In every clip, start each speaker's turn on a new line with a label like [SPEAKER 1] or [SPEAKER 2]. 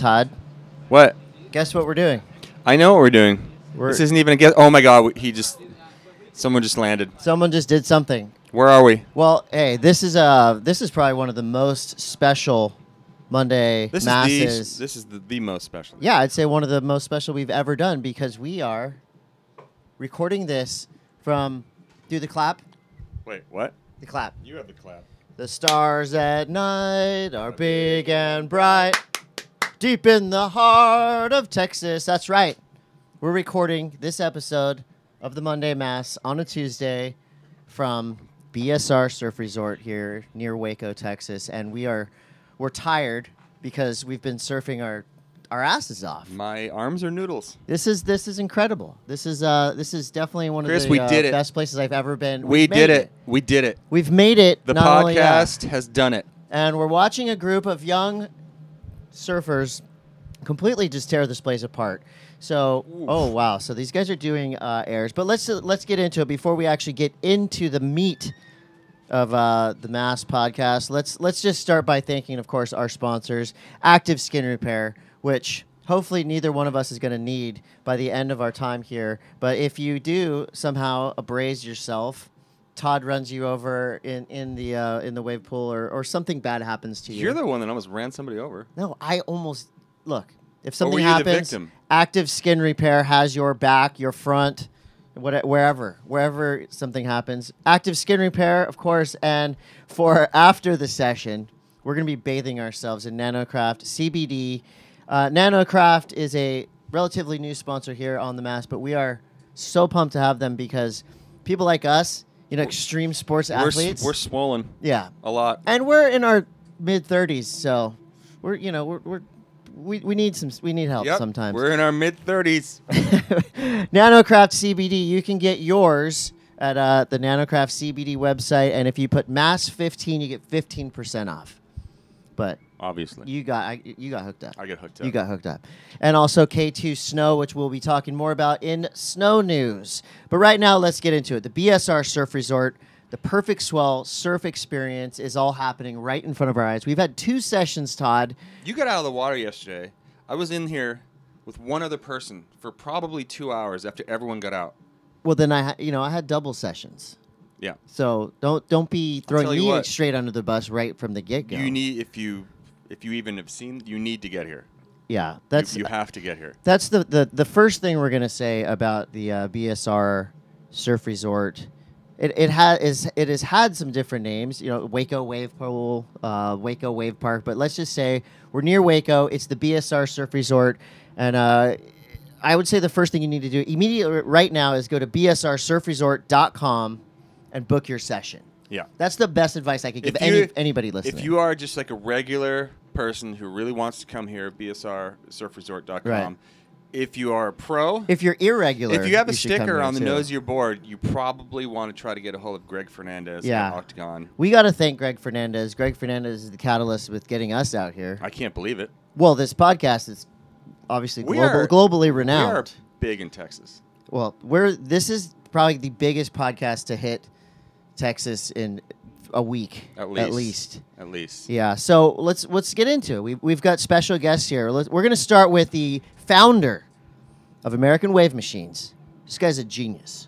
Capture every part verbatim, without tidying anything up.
[SPEAKER 1] Todd.
[SPEAKER 2] What?
[SPEAKER 1] Guess what we're doing?
[SPEAKER 2] I know what we're doing.
[SPEAKER 1] We're,
[SPEAKER 2] this isn't even a guess. Oh my God! He just, someone just landed.
[SPEAKER 1] Someone just did something.
[SPEAKER 2] Where are we?
[SPEAKER 1] Well, hey, this is uh, this is probably one of the most special Monday
[SPEAKER 2] this
[SPEAKER 1] masses.
[SPEAKER 2] Is the, this is the, the most special.
[SPEAKER 1] Yeah, I'd say one of the most special we've ever done because we are recording this from. Do the clap.
[SPEAKER 2] Wait, what?
[SPEAKER 1] The clap.
[SPEAKER 2] You have the clap.
[SPEAKER 1] The stars at night are big and bright, deep in the heart of Texas. That's right. We're recording this episode of the Monday Mass on a Tuesday from B S R Surf Resort here near Waco, Texas, and we are we're tired because we've been surfing our our asses off.
[SPEAKER 2] My arms are noodles.
[SPEAKER 1] This is this is incredible. This is uh this is definitely one
[SPEAKER 2] Chris,
[SPEAKER 1] of the
[SPEAKER 2] we
[SPEAKER 1] uh,
[SPEAKER 2] did it.
[SPEAKER 1] best places I've ever been.
[SPEAKER 2] We
[SPEAKER 1] We've
[SPEAKER 2] did
[SPEAKER 1] made
[SPEAKER 2] it. We did it.
[SPEAKER 1] We've made it.
[SPEAKER 2] The
[SPEAKER 1] not only that,
[SPEAKER 2] podcast has done it.
[SPEAKER 1] and we're watching a group of young surfers completely just tear this place apart. So,
[SPEAKER 2] Oof.
[SPEAKER 1] oh wow! So these guys are doing uh, airs, but let's uh, let's get into it before we actually get into the meat of uh, the Mass podcast. Let's let's just start by thanking, of course, our sponsors, Active Skin Repair, which hopefully neither one of us is going to need by the end of our time here. But if you do somehow abrase yourself, Todd runs you over in in the uh, in the wave pool, or, or something bad happens to you.
[SPEAKER 2] You're the one that almost ran somebody over.
[SPEAKER 1] No, I almost look. If
[SPEAKER 2] Or
[SPEAKER 1] something
[SPEAKER 2] were you the
[SPEAKER 1] happens,
[SPEAKER 2] victim?
[SPEAKER 1] Active Skin Repair has your back, your front, what, wherever, wherever something happens. Active Skin Repair, of course, and for after the session, we're going to be bathing ourselves in NanoCraft C B D. Uh, NanoCraft is a relatively new sponsor here on the Mass, but we are so pumped to have them because people like us, you know, extreme sports
[SPEAKER 2] We're,
[SPEAKER 1] athletes,
[SPEAKER 2] s- we're swollen
[SPEAKER 1] yeah,
[SPEAKER 2] a lot.
[SPEAKER 1] and we're in our mid thirties, so we're you know we're, we're we we need some we need help
[SPEAKER 2] Yep,
[SPEAKER 1] sometimes.
[SPEAKER 2] we're in our mid thirties.
[SPEAKER 1] NanoCraft C B D, you can get yours at uh, the NanoCraft C B D website, and if you put Mass fifteen, you get fifteen percent off. But
[SPEAKER 2] Obviously,
[SPEAKER 1] you got I, you got hooked up.
[SPEAKER 2] I get hooked up.
[SPEAKER 1] You got hooked up. And also K two Snow, which we'll be talking more about in Snow News. But right now, let's get into it. The B S R Surf Resort, the Perfect Swell surf experience is all happening right in front of our eyes. We've had two sessions, Todd.
[SPEAKER 2] You got out of the water yesterday. I was in here with one other person for probably two hours after everyone got out.
[SPEAKER 1] Well, then I, ha- you know, I had double sessions.
[SPEAKER 2] Yeah.
[SPEAKER 1] So don't don't be
[SPEAKER 2] I'll
[SPEAKER 1] throwing
[SPEAKER 2] tell you
[SPEAKER 1] me
[SPEAKER 2] what.
[SPEAKER 1] straight under the bus right from the get go.
[SPEAKER 2] You need if you if you even have seen you need to get here.
[SPEAKER 1] yeah, that's
[SPEAKER 2] you, you have to get here.
[SPEAKER 1] that's the, the the first thing we're gonna say about the uh, B S R Surf Resort. It it has is it has had some different names, you know, Waco Wave Pool, uh, Waco Wave Park, but let's just say we're near Waco. It's the B S R Surf Resort, and uh, I would say the first thing you need to do immediately right now is go to b s r surf resort dot com and book your session.
[SPEAKER 2] Yeah.
[SPEAKER 1] That's the best advice I could give
[SPEAKER 2] If you-
[SPEAKER 1] any anybody listening.
[SPEAKER 2] If you are just like a regular person who really wants to come here, b s r surf resort dot com.
[SPEAKER 1] Right.
[SPEAKER 2] If you are a pro,
[SPEAKER 1] If you're irregular,
[SPEAKER 2] if you have a
[SPEAKER 1] should come
[SPEAKER 2] sticker
[SPEAKER 1] here
[SPEAKER 2] on the
[SPEAKER 1] too.
[SPEAKER 2] nose of your board, you probably want to try to get a hold of Greg Fernandez
[SPEAKER 1] Yeah.
[SPEAKER 2] at Octagon.
[SPEAKER 1] We got to thank Greg Fernandez. Greg Fernandez is the catalyst with getting us out here.
[SPEAKER 2] I can't believe it.
[SPEAKER 1] Well, this podcast is obviously
[SPEAKER 2] We
[SPEAKER 1] global,
[SPEAKER 2] are-
[SPEAKER 1] globally
[SPEAKER 2] We are
[SPEAKER 1] renowned.
[SPEAKER 2] big in Texas.
[SPEAKER 1] Well, we're this is probably the biggest podcast to hit Texas in a week
[SPEAKER 2] At least.
[SPEAKER 1] At least.
[SPEAKER 2] At least.
[SPEAKER 1] Yeah. So let's let's get into it. We we've got special guests here. Let's, we're going to start with the founder of American Wave Machines. This guy's a genius.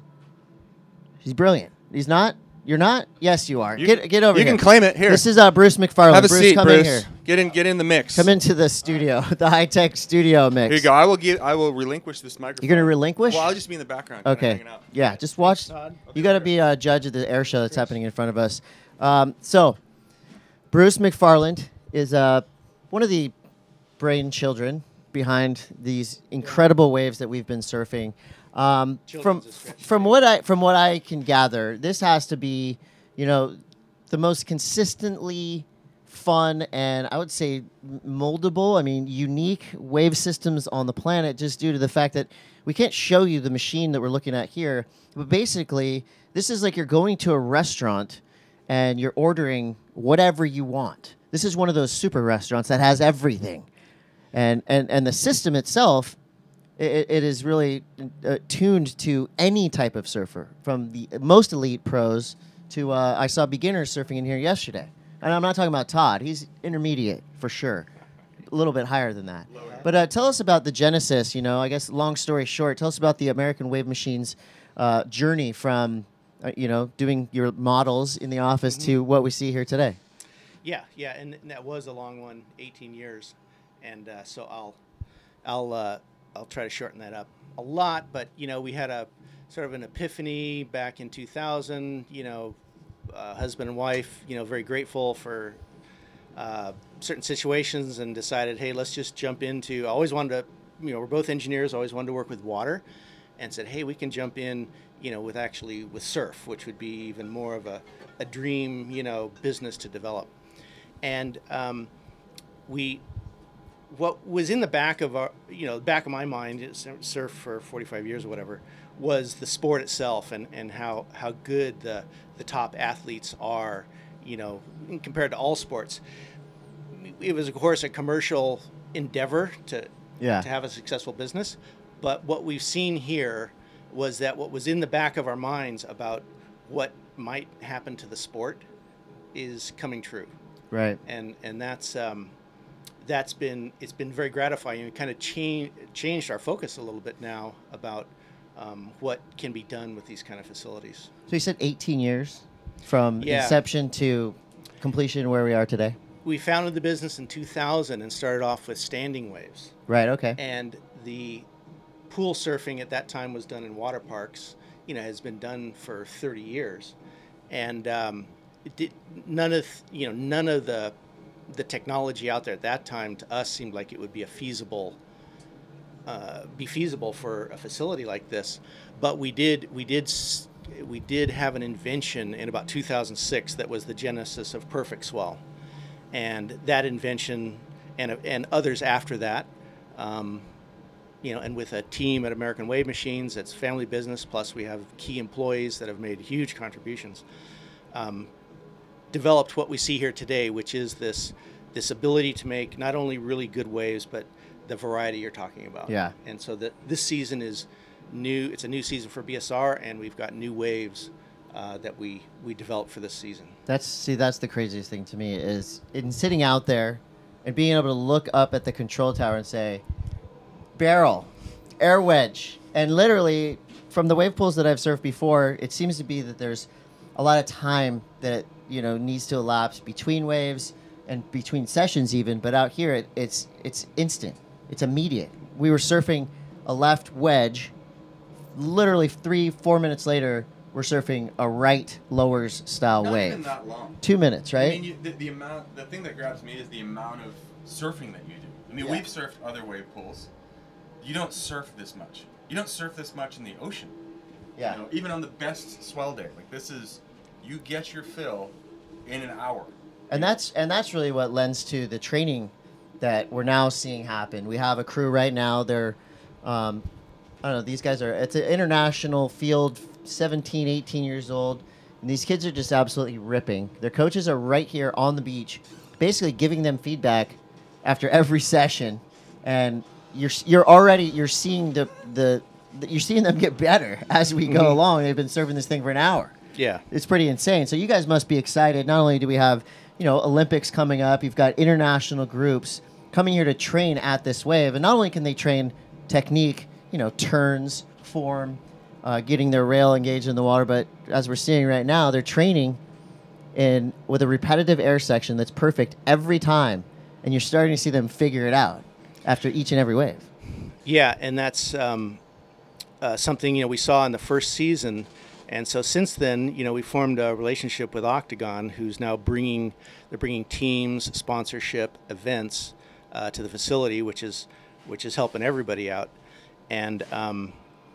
[SPEAKER 1] He's brilliant. He's not. You're not. Yes, you are.
[SPEAKER 2] You-
[SPEAKER 1] get get over
[SPEAKER 2] you
[SPEAKER 1] here.
[SPEAKER 2] can claim it. Here.
[SPEAKER 1] This is uh, Bruce McFarland.
[SPEAKER 2] Have a
[SPEAKER 1] Bruce,
[SPEAKER 2] seat,
[SPEAKER 1] come
[SPEAKER 2] Bruce.
[SPEAKER 1] in here.
[SPEAKER 2] Get in. Get in the mix.
[SPEAKER 1] Come into the studio, the high tech studio mix.
[SPEAKER 2] Here you go. I will give. I will relinquish this microphone.
[SPEAKER 1] You're gonna relinquish?
[SPEAKER 2] Well, I'll just be in the background. kinda
[SPEAKER 1] Okay.
[SPEAKER 2] hanging out.
[SPEAKER 1] Yeah, just watch.
[SPEAKER 3] Todd.
[SPEAKER 1] You got to be a judge of the air show that's happening in front of us. Um, so, Bruce McFarland is uh, one of the brain children behind these incredible waves that we've been surfing. Um, from
[SPEAKER 3] Children's is stretching.
[SPEAKER 1] from what I from what I can gather, this has to be, you know, the most consistently fun and I would say m- moldable, I mean, unique wave systems on the planet just due to the fact that we can't show you the machine that we're looking at here. But basically, this is like you're going to a restaurant and you're ordering whatever you want. This is one of those super restaurants that has everything. And and, and the system itself, it, it is really uh, tuned to any type of surfer, from the most elite pros to uh, I saw beginners surfing in here yesterday. And I'm not talking about Todd. He's intermediate for sure. little bit higher than that. Lower. But uh, tell us about the genesis. You know, I guess long story short, tell us about the American Wave Machines uh, journey from, uh, you know, doing your models in the office mm-hmm. to what we see here today.
[SPEAKER 3] Yeah, yeah, and, and that was a long one, eighteen years, and uh, so I'll, I'll, uh, I'll try to shorten that up a lot. But you know, we had a sort of an epiphany back in two thousand. You know, uh, husband and wife, you know, very grateful for uh, certain situations, and decided, hey, let's just jump into. I always wanted to, you know, we're both engineers, always wanted to work with water, and said, hey, we can jump in, you know, with actually with surf, which would be even more of a, a dream, you know, business to develop. And um, we, what was in the back of our, you know, back of my mind, surf for forty-five years or whatever, was the sport itself, and, and how, how good the the top athletes are, you know, compared to all sports. It was, of course, a commercial endeavor to
[SPEAKER 1] yeah.
[SPEAKER 3] to have a successful business, but what we've seen here was that what was in the back of our minds about what might happen to the sport is coming true.
[SPEAKER 1] Right.
[SPEAKER 3] And and that's um, that's been it's been very gratifying. It kind of change, changed our focus a little bit now about um, what can be done with these kind of facilities.
[SPEAKER 1] So you said eighteen years from
[SPEAKER 3] yeah.
[SPEAKER 1] inception to completion where we are today?
[SPEAKER 3] We founded the business in two thousand and started off with standing waves.
[SPEAKER 1] Right, okay.
[SPEAKER 3] And the pool surfing at that time was done in water parks, you know, has been done for thirty years. And um, it did, none of, you know, none of the the technology out there at that time to us seemed like it would be a feasible uh, be feasible for a facility like this. But we did we did we did have an invention in about two thousand six that was the genesis of Perfect Swell. And that invention and and others after that, um, you know, and with a team at American Wave Machines, that's family business, plus we have key employees that have made huge contributions, um, developed what we see here today, which is this this ability to make not only really good waves, but the variety you're talking about.
[SPEAKER 1] Yeah.
[SPEAKER 3] And so that this season is new. It's a new season for B S R, and we've got new waves uh, that we we developed for this season.
[SPEAKER 1] That's see, that's the craziest thing to me is in sitting out there and being able to look up at the control tower and say, barrel, air wedge, and literally from the wave pools that I've surfed before, it seems to be that there's a lot of time that you know needs to elapse between waves and between sessions even. But out here, it, it's it's instant, it's immediate. We were surfing a left wedge, literally three four minutes later, we're surfing a right lowers style
[SPEAKER 2] Not
[SPEAKER 1] wave.
[SPEAKER 2] Not even that long.
[SPEAKER 1] Two minutes, right?
[SPEAKER 2] I mean, you, the, the amount, the thing that grabs me is the amount of surfing that you do. I mean,
[SPEAKER 1] Yeah.
[SPEAKER 2] we've surfed other wave pools. You don't surf this much. You don't surf this much in the ocean.
[SPEAKER 1] Yeah.
[SPEAKER 2] You know, even on the best swell day, like this is, you get your fill in an hour.
[SPEAKER 1] And that's and that's really what lends to the training that we're now seeing happen. We have a crew right now. They're, um, I don't know, these guys are, it's an international field, seventeen, eighteen years old. And these kids are just absolutely ripping. Their coaches are right here on the beach, basically giving them feedback after every session. And you're you're already, you're seeing the, the, the you're seeing them get better as we go
[SPEAKER 3] Mhm.
[SPEAKER 1] along. They've been serving this thing for an hour.
[SPEAKER 3] Yeah.
[SPEAKER 1] It's pretty insane. So you guys must be excited. Not only do we have, you know, Olympics coming up, you've got international groups coming here to train at this wave. And not only can they train technique, you know, turns, form, uh, getting their rail engaged in the water, but as we're seeing right now, they're training in with a repetitive air section that's perfect every time. And you're starting to see them figure it out after each and every wave.
[SPEAKER 3] Yeah, and that's um, uh, something, you know, we saw in the first season. And so since then, you know, we formed a relationship with Octagon, who's now bringing, they're bringing teams, sponsorship, events uh, to the facility, which is, which is helping everybody out. And um,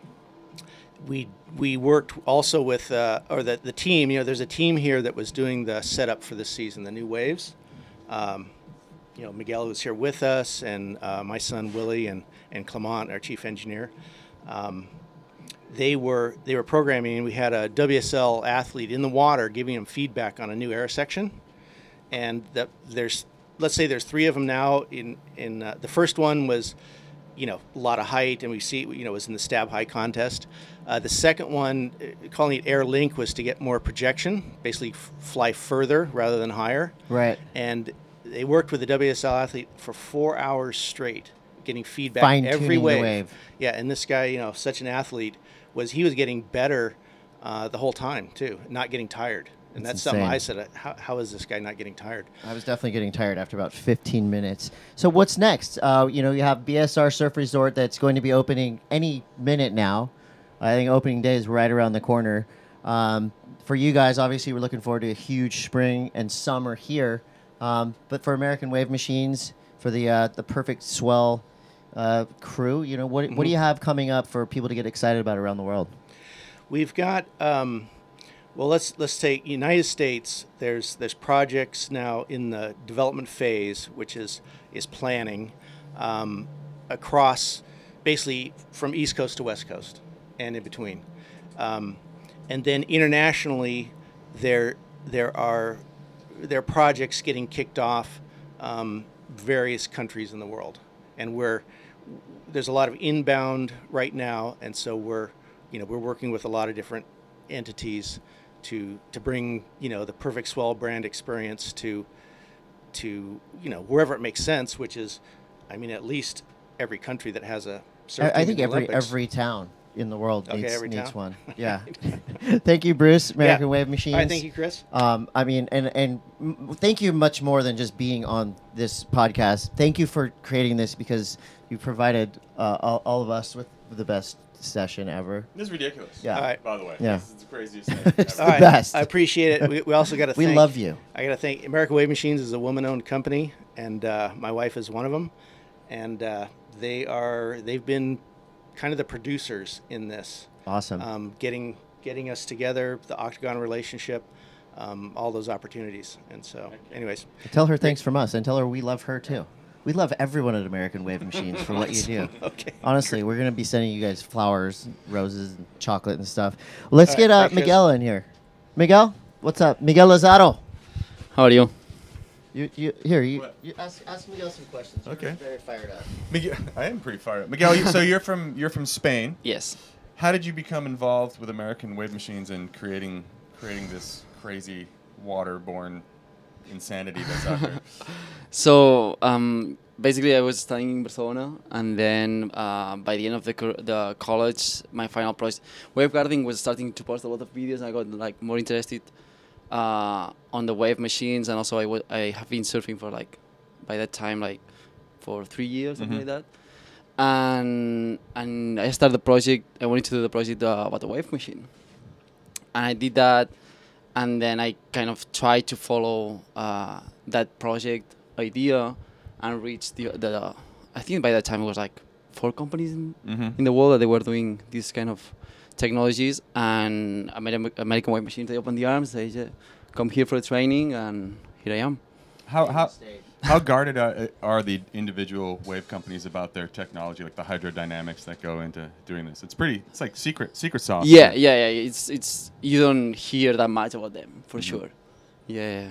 [SPEAKER 3] we we worked also with, uh, or the, the team, you know, there's a team here that was doing the setup for this season, the new waves. Um, you know, Miguel was here with us, and uh, my son Willie and, and Clement, our chief engineer. Um, They were they were programming, and we had a W S L athlete in the water giving them feedback on a new air section, and that there's let's say there's three of them now. In in uh, the first one was, you know, a lot of height, and we see you know was in the stab high contest. Uh, the second one, uh, calling it air link, was to get more projection, basically f- fly further rather than higher.
[SPEAKER 1] Right.
[SPEAKER 3] And they worked with the W S L athlete for four hours straight, getting feedback
[SPEAKER 1] Fine-tuning
[SPEAKER 3] every
[SPEAKER 1] the
[SPEAKER 3] wave.
[SPEAKER 1] wave.
[SPEAKER 3] Yeah, and this guy, you know, such an athlete, was he was getting better uh, the whole time too, not getting tired. And
[SPEAKER 1] That's
[SPEAKER 3] that's, something I
[SPEAKER 1] insane.
[SPEAKER 3] said, how, how is this guy not getting tired?
[SPEAKER 1] I was definitely getting tired after about fifteen minutes. So what's next? Uh, you know, you have B S R Surf Resort that's going to be opening any minute now. I think opening day is right around the corner. Um, for you guys, obviously, we're looking forward to a huge spring and summer here. Um, but for American Wave Machines, for the uh, the Perfect Swell uh, crew, you know, what what do you have coming up for people to get excited about around the world?
[SPEAKER 3] We've got, um, well, let's let's take United States. There's there's projects now in the development phase, which is is planning um, across, basically from East Coast to West Coast and in between. Um, and then internationally, there there are there are projects getting kicked off, um, various countries in the world, and we're there's a lot of inbound right now, and so we're you know we're working with a lot of different entities to to bring you know the Perfect Swell brand experience to to you know wherever it makes sense, which is, I mean, at least every country that has a surf
[SPEAKER 1] I, I
[SPEAKER 3] team
[SPEAKER 1] think
[SPEAKER 3] in the
[SPEAKER 1] every
[SPEAKER 3] Olympics.
[SPEAKER 1] every town in the world
[SPEAKER 3] Okay,
[SPEAKER 1] needs,
[SPEAKER 3] every
[SPEAKER 1] needs
[SPEAKER 3] town?
[SPEAKER 1] one. Yeah. Thank you, Bruce. American
[SPEAKER 3] Yeah.
[SPEAKER 1] Wave Machines.
[SPEAKER 3] All right, thank you, Chris.
[SPEAKER 1] Um, I mean, and and m- thank you much more than just being on this podcast. Thank you for creating this because you provided uh, all, all of us with the best session ever.
[SPEAKER 2] This is ridiculous.
[SPEAKER 1] Yeah.
[SPEAKER 3] All right.
[SPEAKER 2] By the way,
[SPEAKER 1] Yeah.
[SPEAKER 2] this is the craziest thing
[SPEAKER 1] It's
[SPEAKER 2] ever.
[SPEAKER 1] the
[SPEAKER 3] All right,
[SPEAKER 1] best.
[SPEAKER 3] I appreciate it. We, we also got to
[SPEAKER 1] We
[SPEAKER 3] thank,
[SPEAKER 1] love you.
[SPEAKER 3] I got to thank American Wave Machines is a woman-owned company, and uh, my wife is one of them, and uh, they are they've been kind of the producers in this.
[SPEAKER 1] Awesome.
[SPEAKER 3] Um, getting getting us together, the Octagon relationship, um, all those opportunities. And so, anyways,
[SPEAKER 1] Tell her thanks from us, and tell her we love her too. We love everyone at American Wave Machines for what you do.
[SPEAKER 3] okay.
[SPEAKER 1] Honestly, we're gonna be sending you guys flowers, roses, and chocolate and stuff. Let's
[SPEAKER 3] All
[SPEAKER 1] get
[SPEAKER 3] right,
[SPEAKER 1] uh,
[SPEAKER 3] thanks, Chris.
[SPEAKER 1] Miguel in here. Miguel, what's up? Miguel Lazaro.
[SPEAKER 4] How are you?
[SPEAKER 1] You, you here? You,
[SPEAKER 2] What?
[SPEAKER 1] you ask, ask Miguel some questions. You're
[SPEAKER 2] Okay.
[SPEAKER 1] Very fired up.
[SPEAKER 2] Miguel, I am pretty fired up. Miguel, you, so you're from you're from Spain.
[SPEAKER 4] Yes.
[SPEAKER 2] How did you become involved with American Wave Machines and creating creating this crazy waterborne insanity that's out there?
[SPEAKER 4] So um, basically, I was studying in Barcelona, and then uh, by the end of the co- the college, my final project, Waveguarding was starting to post a lot of videos. And I got like more interested uh, on the wave machines, and also I wa- I have been surfing for like by that time like for three years, something
[SPEAKER 2] Mhm.
[SPEAKER 4] like that. And and I started the project. I wanted to do the project uh, about the wave machine, and I did that. And then I kind of tried to follow uh, that project idea and reach the, the I think by that time it was like four companies in,
[SPEAKER 2] Mm-hmm.
[SPEAKER 4] in the world that they were doing these kind of technologies. And Amer- American Wave Machines, they opened the arms, they said, come here for the training, and here I am.
[SPEAKER 2] How how how guarded are, are the individual wave companies about their technology, like the hydrodynamics that go into doing this? It's pretty. It's like secret secret sauce.
[SPEAKER 4] Yeah, yeah, yeah. It's it's you don't hear that much about them for
[SPEAKER 2] Mhm.
[SPEAKER 4] sure. Yeah.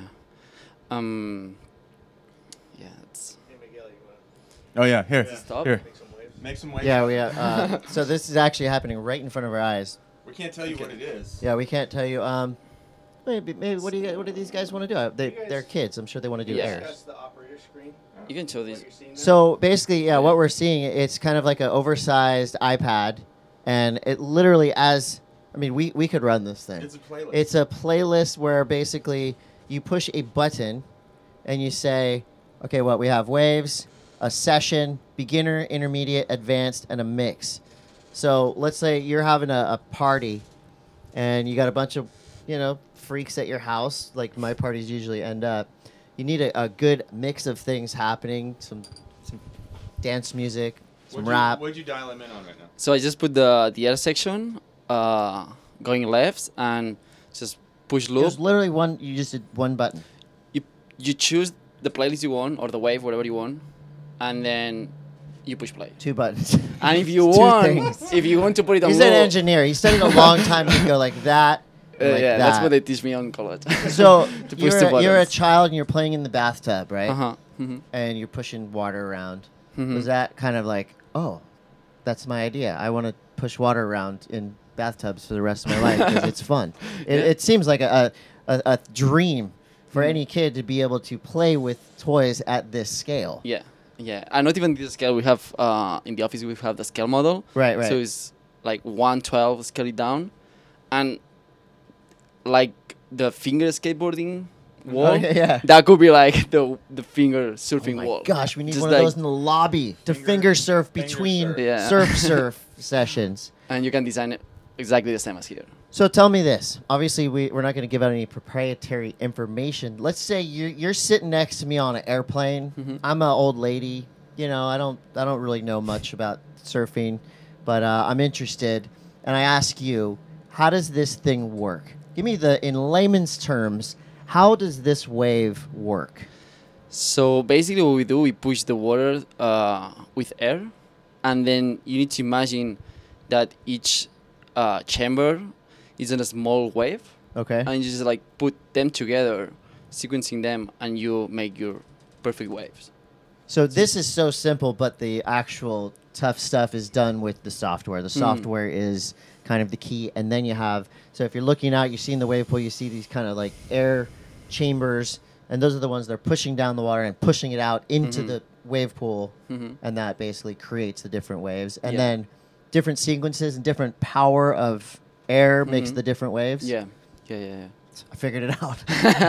[SPEAKER 4] Um. Yeah. It's
[SPEAKER 3] Hey, Miguel, you want
[SPEAKER 2] Oh yeah. Here.
[SPEAKER 4] Stop.
[SPEAKER 2] Here.
[SPEAKER 3] to make some waves?
[SPEAKER 2] Make some waves.
[SPEAKER 1] Yeah, we. Uh, uh, so this is actually happening right in front of our eyes.
[SPEAKER 2] We can't tell you what it is.
[SPEAKER 1] Yeah, we can't tell you. Um, maybe, maybe. What do you? guys- What do these guys want to do? Uh, They,
[SPEAKER 3] You guys-
[SPEAKER 1] they're kids. I'm sure they want to do
[SPEAKER 4] Yeah.
[SPEAKER 1] airs.
[SPEAKER 3] That's the operator screen.
[SPEAKER 4] You can show
[SPEAKER 3] What
[SPEAKER 4] this.
[SPEAKER 3] you're seeing there?
[SPEAKER 1] So basically, yeah, what we're seeing, it's kind of like an oversized iPad, and it literally, as I mean, we we could run this thing.
[SPEAKER 2] It's a playlist.
[SPEAKER 1] It's a playlist where basically you push a button, and you say, okay, what we have waves, a session, beginner, intermediate, advanced, and a mix. So let's say you're having a, a party, and you got a bunch of, you know, freaks at your house, like my parties usually end up. You need a, a good mix of things happening, some some dance music, some
[SPEAKER 2] What'd you-
[SPEAKER 1] rap.
[SPEAKER 2] What'd you dial them in on right now?
[SPEAKER 4] So I just put the the air section uh, going left and just push loop.
[SPEAKER 1] There's literally one. You just did one button.
[SPEAKER 4] You you choose the playlist you want or the wave, whatever you want, and then you push play.
[SPEAKER 1] Two buttons.
[SPEAKER 4] And if you
[SPEAKER 1] Two
[SPEAKER 4] want,
[SPEAKER 1] things.
[SPEAKER 4] if you want to put it on
[SPEAKER 1] He's
[SPEAKER 4] low,
[SPEAKER 1] an engineer. He studied a long time to go like that.
[SPEAKER 4] uh,
[SPEAKER 1] like
[SPEAKER 4] yeah, that's
[SPEAKER 1] that.
[SPEAKER 4] what they teach me on college.
[SPEAKER 1] So
[SPEAKER 4] to push
[SPEAKER 1] you're
[SPEAKER 4] the
[SPEAKER 1] a, you're a
[SPEAKER 4] buttons.
[SPEAKER 1] child and you're playing in the bathtub, right?
[SPEAKER 4] Uh-huh. hmm
[SPEAKER 1] And you're pushing water around.
[SPEAKER 4] Mhm.
[SPEAKER 1] Was that kind of like, oh, that's my idea. I want to push water around in bathtubs for the rest of my life because it's fun. It,
[SPEAKER 4] Yeah.
[SPEAKER 1] it seems like a, a, a dream for any kid to be able to play with toys at this scale.
[SPEAKER 4] Yeah, yeah, and not even this scale. We have uh, in the office we have the scale model.
[SPEAKER 1] Right, right.
[SPEAKER 4] So it's like one twelve scale it down, and like the finger skateboarding wall.
[SPEAKER 1] Oh, yeah, yeah.
[SPEAKER 4] That could be like the the finger surfing
[SPEAKER 1] Oh my
[SPEAKER 4] wall.
[SPEAKER 1] gosh, we need
[SPEAKER 4] Just
[SPEAKER 1] one
[SPEAKER 4] like-
[SPEAKER 1] of those in the lobby to finger surf between
[SPEAKER 2] surf.
[SPEAKER 4] Yeah.
[SPEAKER 1] surf surf sessions.
[SPEAKER 4] And you can design it exactly the same as here.
[SPEAKER 1] So tell me this. Obviously, we, we're not going to give out any proprietary information. Let's say you're, you're sitting next to me on an airplane.
[SPEAKER 4] Mhm.
[SPEAKER 1] I'm an old lady. You know, I don't I don't really know much about surfing, but uh, I'm interested. And I ask you, how does this thing work? Give me the, in layman's terms, how does this wave work?
[SPEAKER 4] So basically, what we do, we push the water uh, with air, and then you need to imagine that each uh, chamber is in a small wave,
[SPEAKER 1] Okay.
[SPEAKER 4] and you just like put them together, sequencing them, and you make your perfect waves.
[SPEAKER 1] So this is so simple, but the actual tough stuff is done with the software. The software is kind of the key, and then you have. So if you're looking out, you're seeing the wave pool. You see these kind of like air chambers, and those are the ones that are pushing down the water and pushing it out into
[SPEAKER 4] Mhm.
[SPEAKER 1] the wave pool,
[SPEAKER 4] Mhm.
[SPEAKER 1] and that basically creates the different waves. And
[SPEAKER 4] Yeah.
[SPEAKER 1] then different sequences and different power of air makes
[SPEAKER 4] Mhm.
[SPEAKER 1] the different waves.
[SPEAKER 4] Yeah, yeah, yeah.
[SPEAKER 1] I figured it out.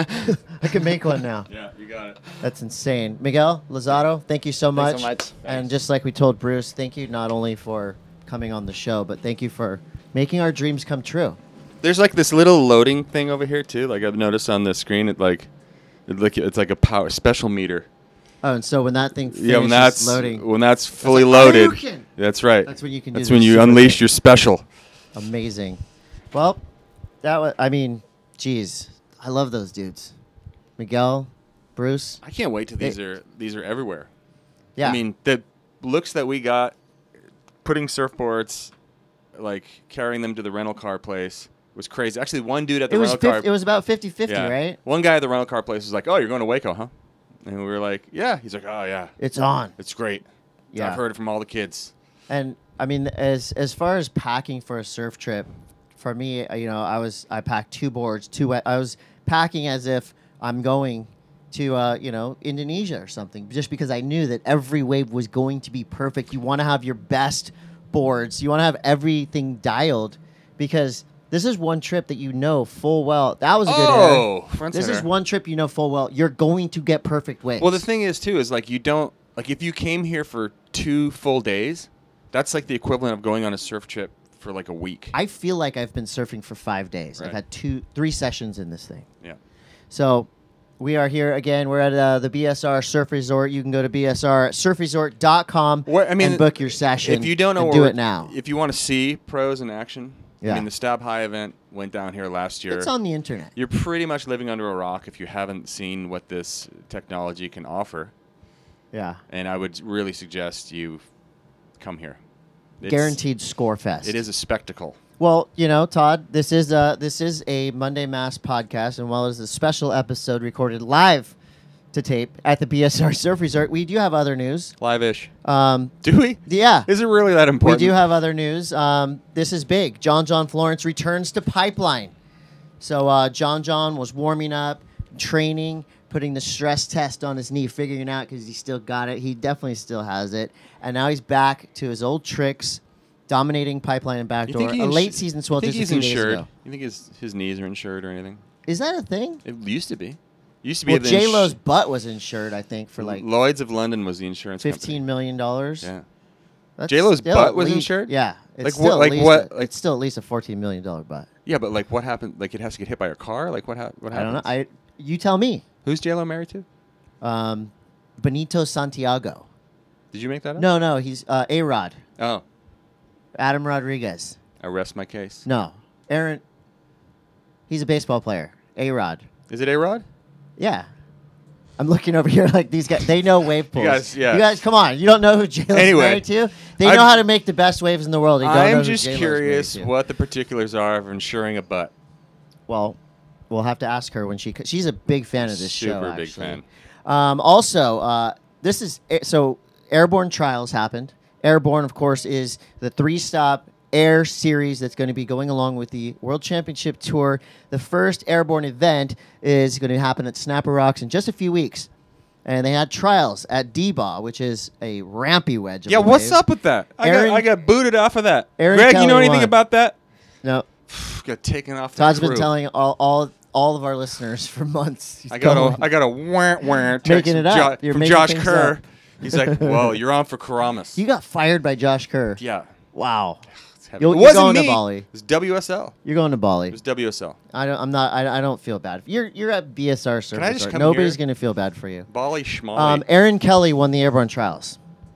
[SPEAKER 1] I can make one now.
[SPEAKER 2] Yeah, you got it.
[SPEAKER 1] That's insane. Miguel Lozado, thank you so
[SPEAKER 4] Thanks
[SPEAKER 1] much.
[SPEAKER 4] so much.
[SPEAKER 1] And just like we told Bruce, thank you not only for coming on the show, but thank you for making our dreams come true.
[SPEAKER 2] There's like this little loading thing over here too. Like I've noticed on the screen, it like, it like it's like a power special meter.
[SPEAKER 1] Oh, and so when that thing finishes
[SPEAKER 2] Yeah, when that's
[SPEAKER 1] loading,
[SPEAKER 2] when that's fully
[SPEAKER 1] like,
[SPEAKER 2] loaded.
[SPEAKER 1] Hadouken!
[SPEAKER 2] That's right.
[SPEAKER 1] That's when you can do
[SPEAKER 2] That's
[SPEAKER 1] the
[SPEAKER 2] when you
[SPEAKER 1] super
[SPEAKER 2] unleash
[SPEAKER 1] thing.
[SPEAKER 2] your special.
[SPEAKER 1] Amazing. Well, that was, I mean, geez, I love those dudes. Miguel, Bruce.
[SPEAKER 2] I can't wait till these
[SPEAKER 1] They-
[SPEAKER 2] are these are everywhere.
[SPEAKER 1] Yeah.
[SPEAKER 2] I mean, the looks that we got, putting surfboards, like carrying them to the rental car place was crazy. Actually, one dude at the
[SPEAKER 1] it was
[SPEAKER 2] rental car.
[SPEAKER 1] fifty, it was about fifty-fifty,
[SPEAKER 2] yeah.
[SPEAKER 1] right?
[SPEAKER 2] One guy at the rental car place was like, "Oh, you're going to Waco, huh?" And we were like, "Yeah." He's like, "Oh, yeah,
[SPEAKER 1] It's on.
[SPEAKER 2] it's great.
[SPEAKER 1] Yeah.
[SPEAKER 2] I've heard it from all the kids."
[SPEAKER 1] And I mean, as as far as packing for a surf trip, for me, uh, you know, I was I packed two boards, two. we- I was packing as if I'm going to uh, you know Indonesia or something, just because I knew that every wave was going to be perfect. You want to have your best boards. You want to have everything dialed, because this is one trip that you know full well. That was a good
[SPEAKER 2] Oh,
[SPEAKER 1] air.
[SPEAKER 2] front
[SPEAKER 1] This is
[SPEAKER 2] center.
[SPEAKER 1] one trip you know full well. You're going to get perfect waves.
[SPEAKER 2] Well, the thing is too is like you don't like if you came here for two full days, that's like the equivalent of going on a surf trip for like a week.
[SPEAKER 1] I feel like I've been surfing for five days. I've
[SPEAKER 2] Right.
[SPEAKER 1] had two, three sessions in this thing.
[SPEAKER 2] yeah.
[SPEAKER 1] So we are here again. We're at uh, the B S R Surf Resort. You can go to B S R surf resort dot com
[SPEAKER 2] What- I mean,
[SPEAKER 1] and book your session.
[SPEAKER 2] If you don't know,
[SPEAKER 1] and
[SPEAKER 2] what
[SPEAKER 1] do
[SPEAKER 2] we're-
[SPEAKER 1] it now.
[SPEAKER 2] If you want to see pros in action,
[SPEAKER 1] Yeah.
[SPEAKER 2] I mean the Stab High event went down here last year.
[SPEAKER 1] It's on the internet.
[SPEAKER 2] You're pretty much living under a rock if you haven't seen what this technology can offer.
[SPEAKER 1] Yeah.
[SPEAKER 2] And I would really suggest you come here. It's-
[SPEAKER 1] Guaranteed score fest.
[SPEAKER 2] It is a spectacle.
[SPEAKER 1] Well, you know, Todd, this is uh this is a Monday Mass podcast, and while it's a special episode recorded live to tape at the B S R Surf Resort, we do have other news.
[SPEAKER 2] Live-ish.
[SPEAKER 1] Um,
[SPEAKER 2] Do we?
[SPEAKER 1] yeah.
[SPEAKER 2] Is it really that
[SPEAKER 1] We
[SPEAKER 2] important?
[SPEAKER 1] do have other news. Um, this is big. John John Florence returns to Pipeline. So uh, John John was warming up, training, putting the stress test on his knee, figuring out because he still got it. He definitely still has it. And now he's back to his old tricks, dominating Pipeline and
[SPEAKER 2] You
[SPEAKER 1] Backdoor.
[SPEAKER 2] think he
[SPEAKER 1] A
[SPEAKER 2] ins-
[SPEAKER 1] late season swell
[SPEAKER 2] you think
[SPEAKER 1] just a
[SPEAKER 2] he's
[SPEAKER 1] few
[SPEAKER 2] insured?
[SPEAKER 1] days ago.
[SPEAKER 2] You think his his knees are insured or anything?
[SPEAKER 1] Is that a thing?
[SPEAKER 2] It used to be. Used to be
[SPEAKER 1] Well,
[SPEAKER 2] the
[SPEAKER 1] J
[SPEAKER 2] ins-
[SPEAKER 1] Lo's butt was insured, I think, for like
[SPEAKER 2] Lloyd's of London was the insurance
[SPEAKER 1] fifteen million dollars.
[SPEAKER 2] company.
[SPEAKER 1] That's
[SPEAKER 2] J-Lo's
[SPEAKER 1] still
[SPEAKER 2] butt
[SPEAKER 1] at
[SPEAKER 2] was
[SPEAKER 1] least-
[SPEAKER 2] insured?
[SPEAKER 1] Yeah, it's
[SPEAKER 2] Like
[SPEAKER 1] still
[SPEAKER 2] what-
[SPEAKER 1] at
[SPEAKER 2] like
[SPEAKER 1] least
[SPEAKER 2] what-
[SPEAKER 1] a-
[SPEAKER 2] like-
[SPEAKER 1] it's still at least a fourteen million dollar butt.
[SPEAKER 2] Yeah, yeah, but like what happened? Like it has to get hit by a car. Like what? Ha- what
[SPEAKER 1] I don't
[SPEAKER 2] happens?
[SPEAKER 1] know. I you tell me.
[SPEAKER 2] Who's J Lo married to?
[SPEAKER 1] Um, Benito Santiago.
[SPEAKER 2] Did you make that up?
[SPEAKER 1] No, no, he's uh, A Rod.
[SPEAKER 2] Oh,
[SPEAKER 1] Adam Rodriguez.
[SPEAKER 2] I rest my case.
[SPEAKER 1] No, Aaron. He's a baseball player. A Rod.
[SPEAKER 2] Is it A Rod?
[SPEAKER 1] Yeah. I'm looking over here like these guys. They know wave pools.
[SPEAKER 2] guys- yeah.
[SPEAKER 1] You guys, come on. You don't know who J Lo's
[SPEAKER 2] Anyway,
[SPEAKER 1] married to? They
[SPEAKER 2] I'm-
[SPEAKER 1] know how to make the best waves in the world. They don't know
[SPEAKER 2] I'm
[SPEAKER 1] who
[SPEAKER 2] just
[SPEAKER 1] J-Lo's
[SPEAKER 2] curious
[SPEAKER 1] married to.
[SPEAKER 2] what the particulars are of insuring a butt.
[SPEAKER 1] Well, we'll have to ask her when she. She's a big fan of this show.
[SPEAKER 2] Super big
[SPEAKER 1] actually.
[SPEAKER 2] fan.
[SPEAKER 1] Um, also, uh, this is so Airborne Trials happened. Airborne, of course, is the three-stop air series that's going to be going along with the World Championship Tour. The first airborne event is going to happen at Snapper Rocks in just a few weeks. And they had trials at D-Ball, which is a rampy wedge. Of
[SPEAKER 5] Yeah,
[SPEAKER 1] a
[SPEAKER 5] what's
[SPEAKER 1] wave.
[SPEAKER 5] up with that? I
[SPEAKER 1] Aaron-
[SPEAKER 5] got I got booted off of that.
[SPEAKER 1] Aaron
[SPEAKER 5] Greg,
[SPEAKER 1] Kelly
[SPEAKER 5] you know anything
[SPEAKER 1] won.
[SPEAKER 5] about that?
[SPEAKER 1] No,
[SPEAKER 5] Got taken off.
[SPEAKER 1] Todd's
[SPEAKER 5] the
[SPEAKER 1] been
[SPEAKER 5] crew.
[SPEAKER 1] telling all, all all of our listeners for months. He's
[SPEAKER 5] I got
[SPEAKER 1] going-
[SPEAKER 5] a I got a wah wah text
[SPEAKER 1] Making
[SPEAKER 5] from,
[SPEAKER 1] it up.
[SPEAKER 5] Jo-
[SPEAKER 1] You're
[SPEAKER 5] from
[SPEAKER 1] making
[SPEAKER 5] Josh
[SPEAKER 1] things
[SPEAKER 5] Kerr.
[SPEAKER 1] up.
[SPEAKER 5] He's like, "Well, you're on for Karamas."
[SPEAKER 1] You got fired by Josh Kerr.
[SPEAKER 5] yeah,
[SPEAKER 1] Wow.
[SPEAKER 5] it's heavy.
[SPEAKER 1] You'll-
[SPEAKER 5] it
[SPEAKER 1] you're
[SPEAKER 5] wasn't
[SPEAKER 1] going to
[SPEAKER 5] me.
[SPEAKER 1] Bali.
[SPEAKER 5] It was W S L.
[SPEAKER 1] You're going to Bali.
[SPEAKER 5] It was W S L.
[SPEAKER 1] I don't. I'm not. I, I don't feel bad. You're you're at B S R Surf
[SPEAKER 5] I just
[SPEAKER 1] Resort.
[SPEAKER 5] come
[SPEAKER 1] Nobody's
[SPEAKER 5] here?
[SPEAKER 1] going to feel bad for you.
[SPEAKER 5] Bali Schmali.
[SPEAKER 1] Um, Aaron Kelly won the airborne trials.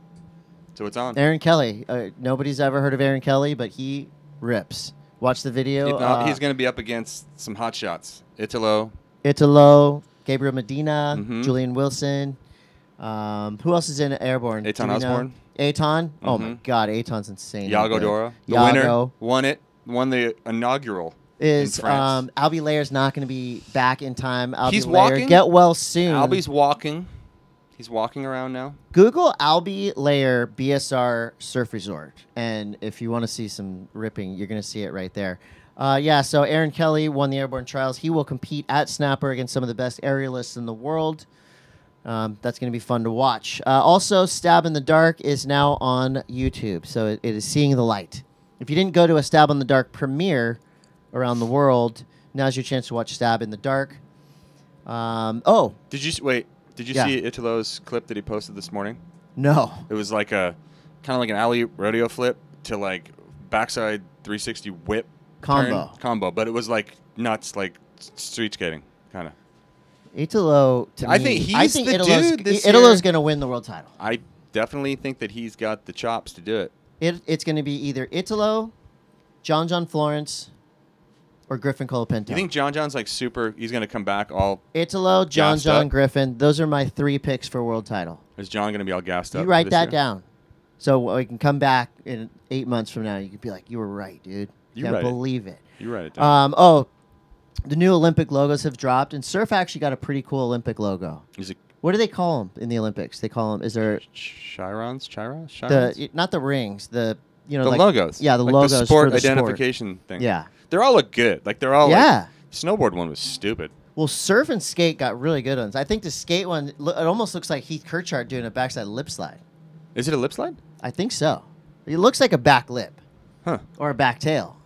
[SPEAKER 5] so it's on.
[SPEAKER 1] Aaron Kelly. Uh, nobody's ever heard of Aaron Kelly, but he rips. Watch the video.
[SPEAKER 5] If not,
[SPEAKER 1] uh,
[SPEAKER 5] he's going to be up against some hot shots. Italo.
[SPEAKER 1] Italo, Gabriel Medina,
[SPEAKER 5] Mhm.
[SPEAKER 1] Julian Wilson. Um, who else is in airborne? Do
[SPEAKER 5] Eitan
[SPEAKER 1] we know?
[SPEAKER 5] Osborne.
[SPEAKER 1] Eitan. Oh my
[SPEAKER 5] Mhm.
[SPEAKER 1] God, Eitan's insane.
[SPEAKER 5] Yago
[SPEAKER 1] good.
[SPEAKER 5] Dora. The
[SPEAKER 1] Yago
[SPEAKER 5] winner won it. Won the inaugural.
[SPEAKER 1] is
[SPEAKER 5] in France.
[SPEAKER 1] um, Albie Layer's not going to be back in time. Albie
[SPEAKER 5] He's
[SPEAKER 1] Layer,
[SPEAKER 5] walking?
[SPEAKER 1] get well soon.
[SPEAKER 5] Albie's walking. He's walking around now.
[SPEAKER 1] Google Albie Layer B S R Surf Resort, and if you want to see some ripping, you're going to see it right there. Uh, yeah, so Aaron Kelly won the airborne trials. He will compete at Snapper against some of the best aerialists in the world. Um, that's going to be fun to watch. Uh, also, Stab in the Dark is now on YouTube, so it, it is seeing the light. If you didn't go to a Stab in the Dark premiere around the world, now's your chance to watch Stab in the Dark. Um, oh,
[SPEAKER 5] Did you s- wait? Did you
[SPEAKER 1] Yeah.
[SPEAKER 5] see Italo's clip that he posted this morning?
[SPEAKER 1] no.
[SPEAKER 5] It was like a kind of like an alley rodeo flip to like backside three sixty whip
[SPEAKER 1] Combo.
[SPEAKER 5] turn combo, but it was like nuts, like s- street skating kind of.
[SPEAKER 1] Italo, to
[SPEAKER 5] I
[SPEAKER 1] me,
[SPEAKER 5] think
[SPEAKER 1] I
[SPEAKER 5] he's
[SPEAKER 1] think
[SPEAKER 5] the
[SPEAKER 1] Italo's,
[SPEAKER 5] dude this
[SPEAKER 1] Italo's
[SPEAKER 5] year.
[SPEAKER 1] going to win the world title.
[SPEAKER 5] I definitely think that he's got the chops to do it.
[SPEAKER 1] It, it's going to be either Italo, John John Florence, or Griffin Colapinto.
[SPEAKER 5] You think John John's like super? He's gonna come back all.
[SPEAKER 1] Italo, John
[SPEAKER 5] gassed
[SPEAKER 1] John
[SPEAKER 5] up?
[SPEAKER 1] Griffin. Those are my three picks for world title.
[SPEAKER 5] Is John gonna be all gassed up?
[SPEAKER 1] You write
[SPEAKER 5] this
[SPEAKER 1] that
[SPEAKER 5] year?
[SPEAKER 1] down, so we can come back in eight months from now. You could be like, "You were right, dude.
[SPEAKER 5] You
[SPEAKER 1] Can't
[SPEAKER 5] write it.
[SPEAKER 1] believe it."
[SPEAKER 5] You write it down.
[SPEAKER 1] Um, oh, the new Olympic logos have dropped, and Surf actually got a pretty cool Olympic logo.
[SPEAKER 5] Is it
[SPEAKER 1] What do they call them in the Olympics? They call them. Is there
[SPEAKER 5] Chirons? Chirons?
[SPEAKER 1] the
[SPEAKER 5] Chirons?
[SPEAKER 1] not the rings? The you know
[SPEAKER 5] the
[SPEAKER 1] like,
[SPEAKER 5] logos.
[SPEAKER 1] Yeah, the
[SPEAKER 5] like
[SPEAKER 1] logos
[SPEAKER 5] The sport
[SPEAKER 1] for the sport.
[SPEAKER 5] identification thing.
[SPEAKER 1] Yeah.
[SPEAKER 5] They're all look good. Like they're all.
[SPEAKER 1] Yeah.
[SPEAKER 5] Like, snowboard one was stupid.
[SPEAKER 1] Well, surf and skate got really good ones. I think the skate one, lo- it almost looks like Heath Kirchart doing a backside lip slide.
[SPEAKER 5] Is it a lip slide?
[SPEAKER 1] I think so. It looks like a back lip
[SPEAKER 5] Huh.
[SPEAKER 1] or a back tail.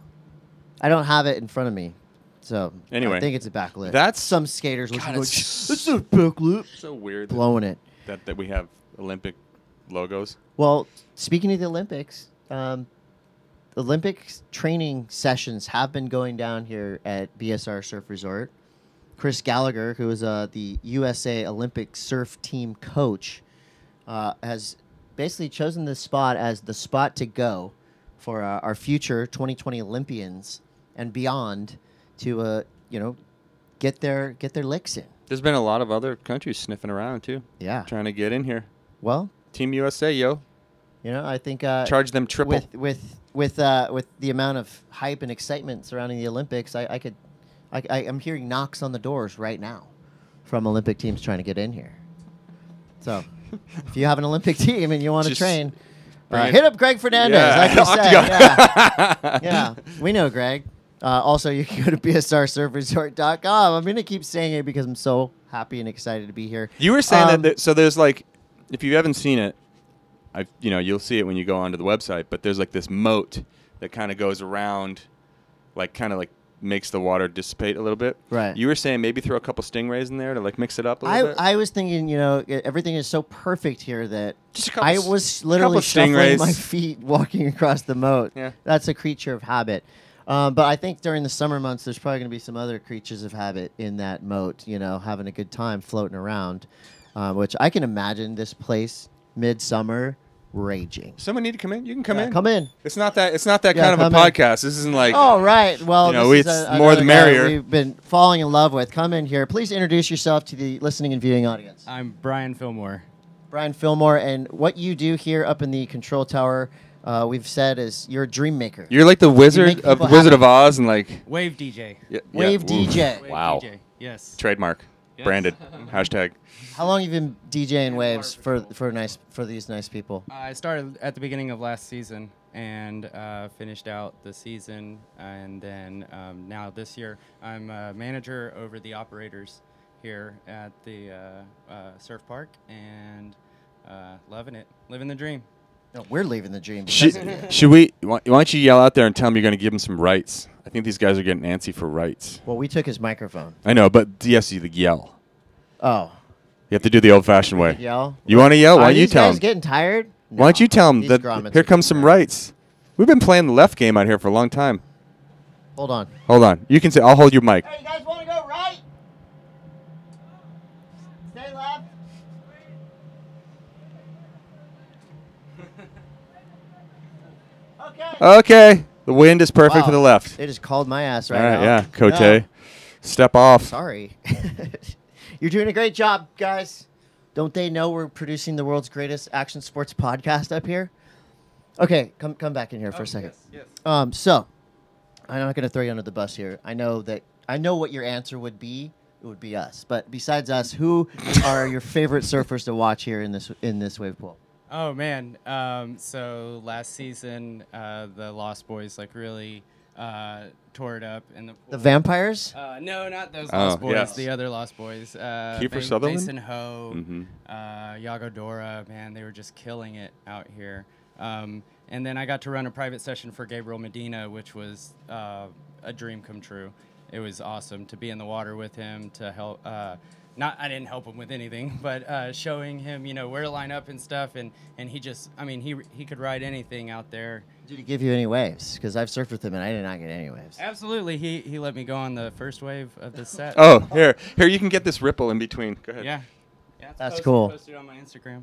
[SPEAKER 1] I don't have it in front of me, so
[SPEAKER 5] Anyway,
[SPEAKER 1] I think it's a back lip.
[SPEAKER 5] that's-
[SPEAKER 1] some skaters looking
[SPEAKER 5] God,
[SPEAKER 1] like
[SPEAKER 5] it's
[SPEAKER 1] it's a back lip,
[SPEAKER 5] So weird that,
[SPEAKER 1] blowing it.
[SPEAKER 5] that that we have Olympic logos.
[SPEAKER 1] Well, speaking of the Olympics, um, Olympic training sessions have been going down here at B S R Surf Resort. Chris Gallagher, who is uh, the U S A Olympic surf team coach, uh, has basically chosen this spot as the spot to go for uh, our future twenty twenty Olympians and beyond to, uh, you know, get their get their licks in.
[SPEAKER 5] There's been a lot of other countries sniffing around too,
[SPEAKER 1] Yeah.
[SPEAKER 5] trying to get in here.
[SPEAKER 1] Well,
[SPEAKER 5] Team U S A, yo,
[SPEAKER 1] you know, I think uh,
[SPEAKER 5] charge them triple.
[SPEAKER 1] with with with uh, with the amount of hype and excitement surrounding the Olympics, I, I could, I, I am hearing knocks on the doors right now from Olympic teams trying to get in here. So, if you have an Olympic team and you want to
[SPEAKER 5] Just
[SPEAKER 1] train,
[SPEAKER 5] bring
[SPEAKER 1] uh,
[SPEAKER 5] it-
[SPEAKER 1] hit up Greg Fernandez.
[SPEAKER 5] Yeah,
[SPEAKER 1] Like I said,
[SPEAKER 5] Octagon.
[SPEAKER 1] yeah, yeah, we know Greg. Uh, also, you can go to b s r surf resort dot com. I'm going to keep saying it because I'm so happy and excited to be here.
[SPEAKER 5] You were saying
[SPEAKER 1] Um,
[SPEAKER 5] that, that. So there's like, if you haven't seen it, I you know you'll see it when you go onto the website. But there's like this moat that kind of goes around, like kind of like makes the water dissipate a little bit.
[SPEAKER 1] Right.
[SPEAKER 5] You were saying maybe throw a couple stingrays in there to like mix it up a little
[SPEAKER 1] I,
[SPEAKER 5] bit.
[SPEAKER 1] I was thinking, you know, e- everything is so perfect here that
[SPEAKER 5] Just a couple
[SPEAKER 1] I
[SPEAKER 5] s-
[SPEAKER 1] was
[SPEAKER 5] a
[SPEAKER 1] literally
[SPEAKER 5] couple
[SPEAKER 1] shuffling
[SPEAKER 5] stingrays.
[SPEAKER 1] my feet walking across the moat.
[SPEAKER 5] Yeah.
[SPEAKER 1] That's a creature of habit. Um, but I think during the summer months, there's probably going to be some other creatures of habit in that moat, you know, having a good time floating around, uh, which I can imagine this place midsummer raging.
[SPEAKER 5] Someone need to come in. You can come
[SPEAKER 1] Yeah,
[SPEAKER 5] in.
[SPEAKER 1] Come in.
[SPEAKER 5] It's not that. It's not that
[SPEAKER 1] Yeah,
[SPEAKER 5] kind of a
[SPEAKER 1] come in.
[SPEAKER 5] podcast. This isn't like.
[SPEAKER 1] Oh, right. Well,
[SPEAKER 5] You know,
[SPEAKER 1] this is
[SPEAKER 5] it's
[SPEAKER 1] a,
[SPEAKER 5] more
[SPEAKER 1] another
[SPEAKER 5] the
[SPEAKER 1] guy
[SPEAKER 5] merrier.
[SPEAKER 1] We've been falling in love with. Come in here. Please introduce yourself to the listening and viewing audience.
[SPEAKER 6] I'm Brian Fillmore.
[SPEAKER 1] Brian Fillmore, and what you do here up in the control tower, uh, we've said is you're a dream maker.
[SPEAKER 5] You're like the Wizard
[SPEAKER 1] make
[SPEAKER 5] of
[SPEAKER 1] people
[SPEAKER 5] Wizard
[SPEAKER 1] happy.
[SPEAKER 5] of Oz, and like
[SPEAKER 6] Wave D J.
[SPEAKER 5] yeah,
[SPEAKER 1] Wave
[SPEAKER 5] yeah,
[SPEAKER 1] D J.
[SPEAKER 5] oof.
[SPEAKER 6] Wave
[SPEAKER 5] Wow.
[SPEAKER 6] D J. Yes.
[SPEAKER 5] Trademark,
[SPEAKER 6] Yes.
[SPEAKER 5] branded, hashtag.
[SPEAKER 1] How long have you been DJing waves for for nice for these nice people?
[SPEAKER 6] I started at the beginning of last season. and uh, finished out the season. And then um, now this year, I'm a manager over the operators here at the uh, uh, surf park, and uh, loving it, living the dream.
[SPEAKER 1] No, we're leaving the dream.
[SPEAKER 5] Should,
[SPEAKER 1] because of you.
[SPEAKER 5] should we? Why why don't you yell out there and tell them you're going to give them some rights? I think these guys are getting antsy for rights.
[SPEAKER 1] Well, we took his microphone.
[SPEAKER 5] I know, but yes, you yell.
[SPEAKER 1] Oh.
[SPEAKER 5] You have to do the old-fashioned way.
[SPEAKER 1] Yell?
[SPEAKER 5] You want to yell? Why
[SPEAKER 1] Are
[SPEAKER 5] don't you
[SPEAKER 1] these
[SPEAKER 5] tell
[SPEAKER 1] guys
[SPEAKER 5] them?
[SPEAKER 1] getting tired?
[SPEAKER 5] Why don't you tell them
[SPEAKER 1] These
[SPEAKER 5] that
[SPEAKER 1] grommets
[SPEAKER 5] here
[SPEAKER 1] are
[SPEAKER 5] comes
[SPEAKER 1] getting
[SPEAKER 5] some
[SPEAKER 1] tired.
[SPEAKER 5] rights? We've been playing the left game out here for a long time.
[SPEAKER 1] Hold on.
[SPEAKER 5] Hold on. You can say, I'll hold your mic.
[SPEAKER 1] Hey, you guys want to go right? Stay left. Okay.
[SPEAKER 5] Okay. The wind is perfect
[SPEAKER 1] Wow.
[SPEAKER 5] for the left.
[SPEAKER 1] They just called my ass right
[SPEAKER 5] All right,
[SPEAKER 1] now.
[SPEAKER 5] yeah. Cote,
[SPEAKER 1] No,
[SPEAKER 5] step off.
[SPEAKER 1] sorry. You're doing a great job, guys. Don't they know we're producing the world's greatest action sports podcast up here? Okay, come come back in here for a second.
[SPEAKER 6] Yes.
[SPEAKER 1] Um, so I'm not going to throw you under the bus here. I know that I know what your answer would be. It would be us. But besides us, who are your favorite surfers to watch here in this in this wave pool?
[SPEAKER 6] Oh man. Um, so last season, uh, the Lost Boys like really uh, tore it up in the pool.
[SPEAKER 1] The Vampires?
[SPEAKER 6] Uh, no, not those
[SPEAKER 5] Oh,
[SPEAKER 6] Lost Boys.
[SPEAKER 5] yes.
[SPEAKER 6] The other Lost Boys. Uh,
[SPEAKER 5] Kiefer
[SPEAKER 6] Ba-
[SPEAKER 5] Sutherland?
[SPEAKER 6] Mason Ho,
[SPEAKER 5] Mhm.
[SPEAKER 6] uh, Yago Dora. Man, they were just killing it out here. Um, and then I got to run a private session for Gabriel Medina, which was uh, a dream come true. It was awesome to be in the water with him, to help. Uh, not I didn't help him with anything, but uh, showing him, you know, where to line up and stuff. And, and he just, I mean, he he could ride anything out there.
[SPEAKER 1] Did he give you any waves? Because I've surfed with him and I did not get any waves.
[SPEAKER 6] Absolutely, he he let me go on the first wave of the set.
[SPEAKER 5] Oh, here. Here, you can get this ripple in between. Go ahead.
[SPEAKER 6] Yeah. Yeah, it's
[SPEAKER 1] That's
[SPEAKER 6] posted-
[SPEAKER 1] cool.
[SPEAKER 6] Posted on my Instagram.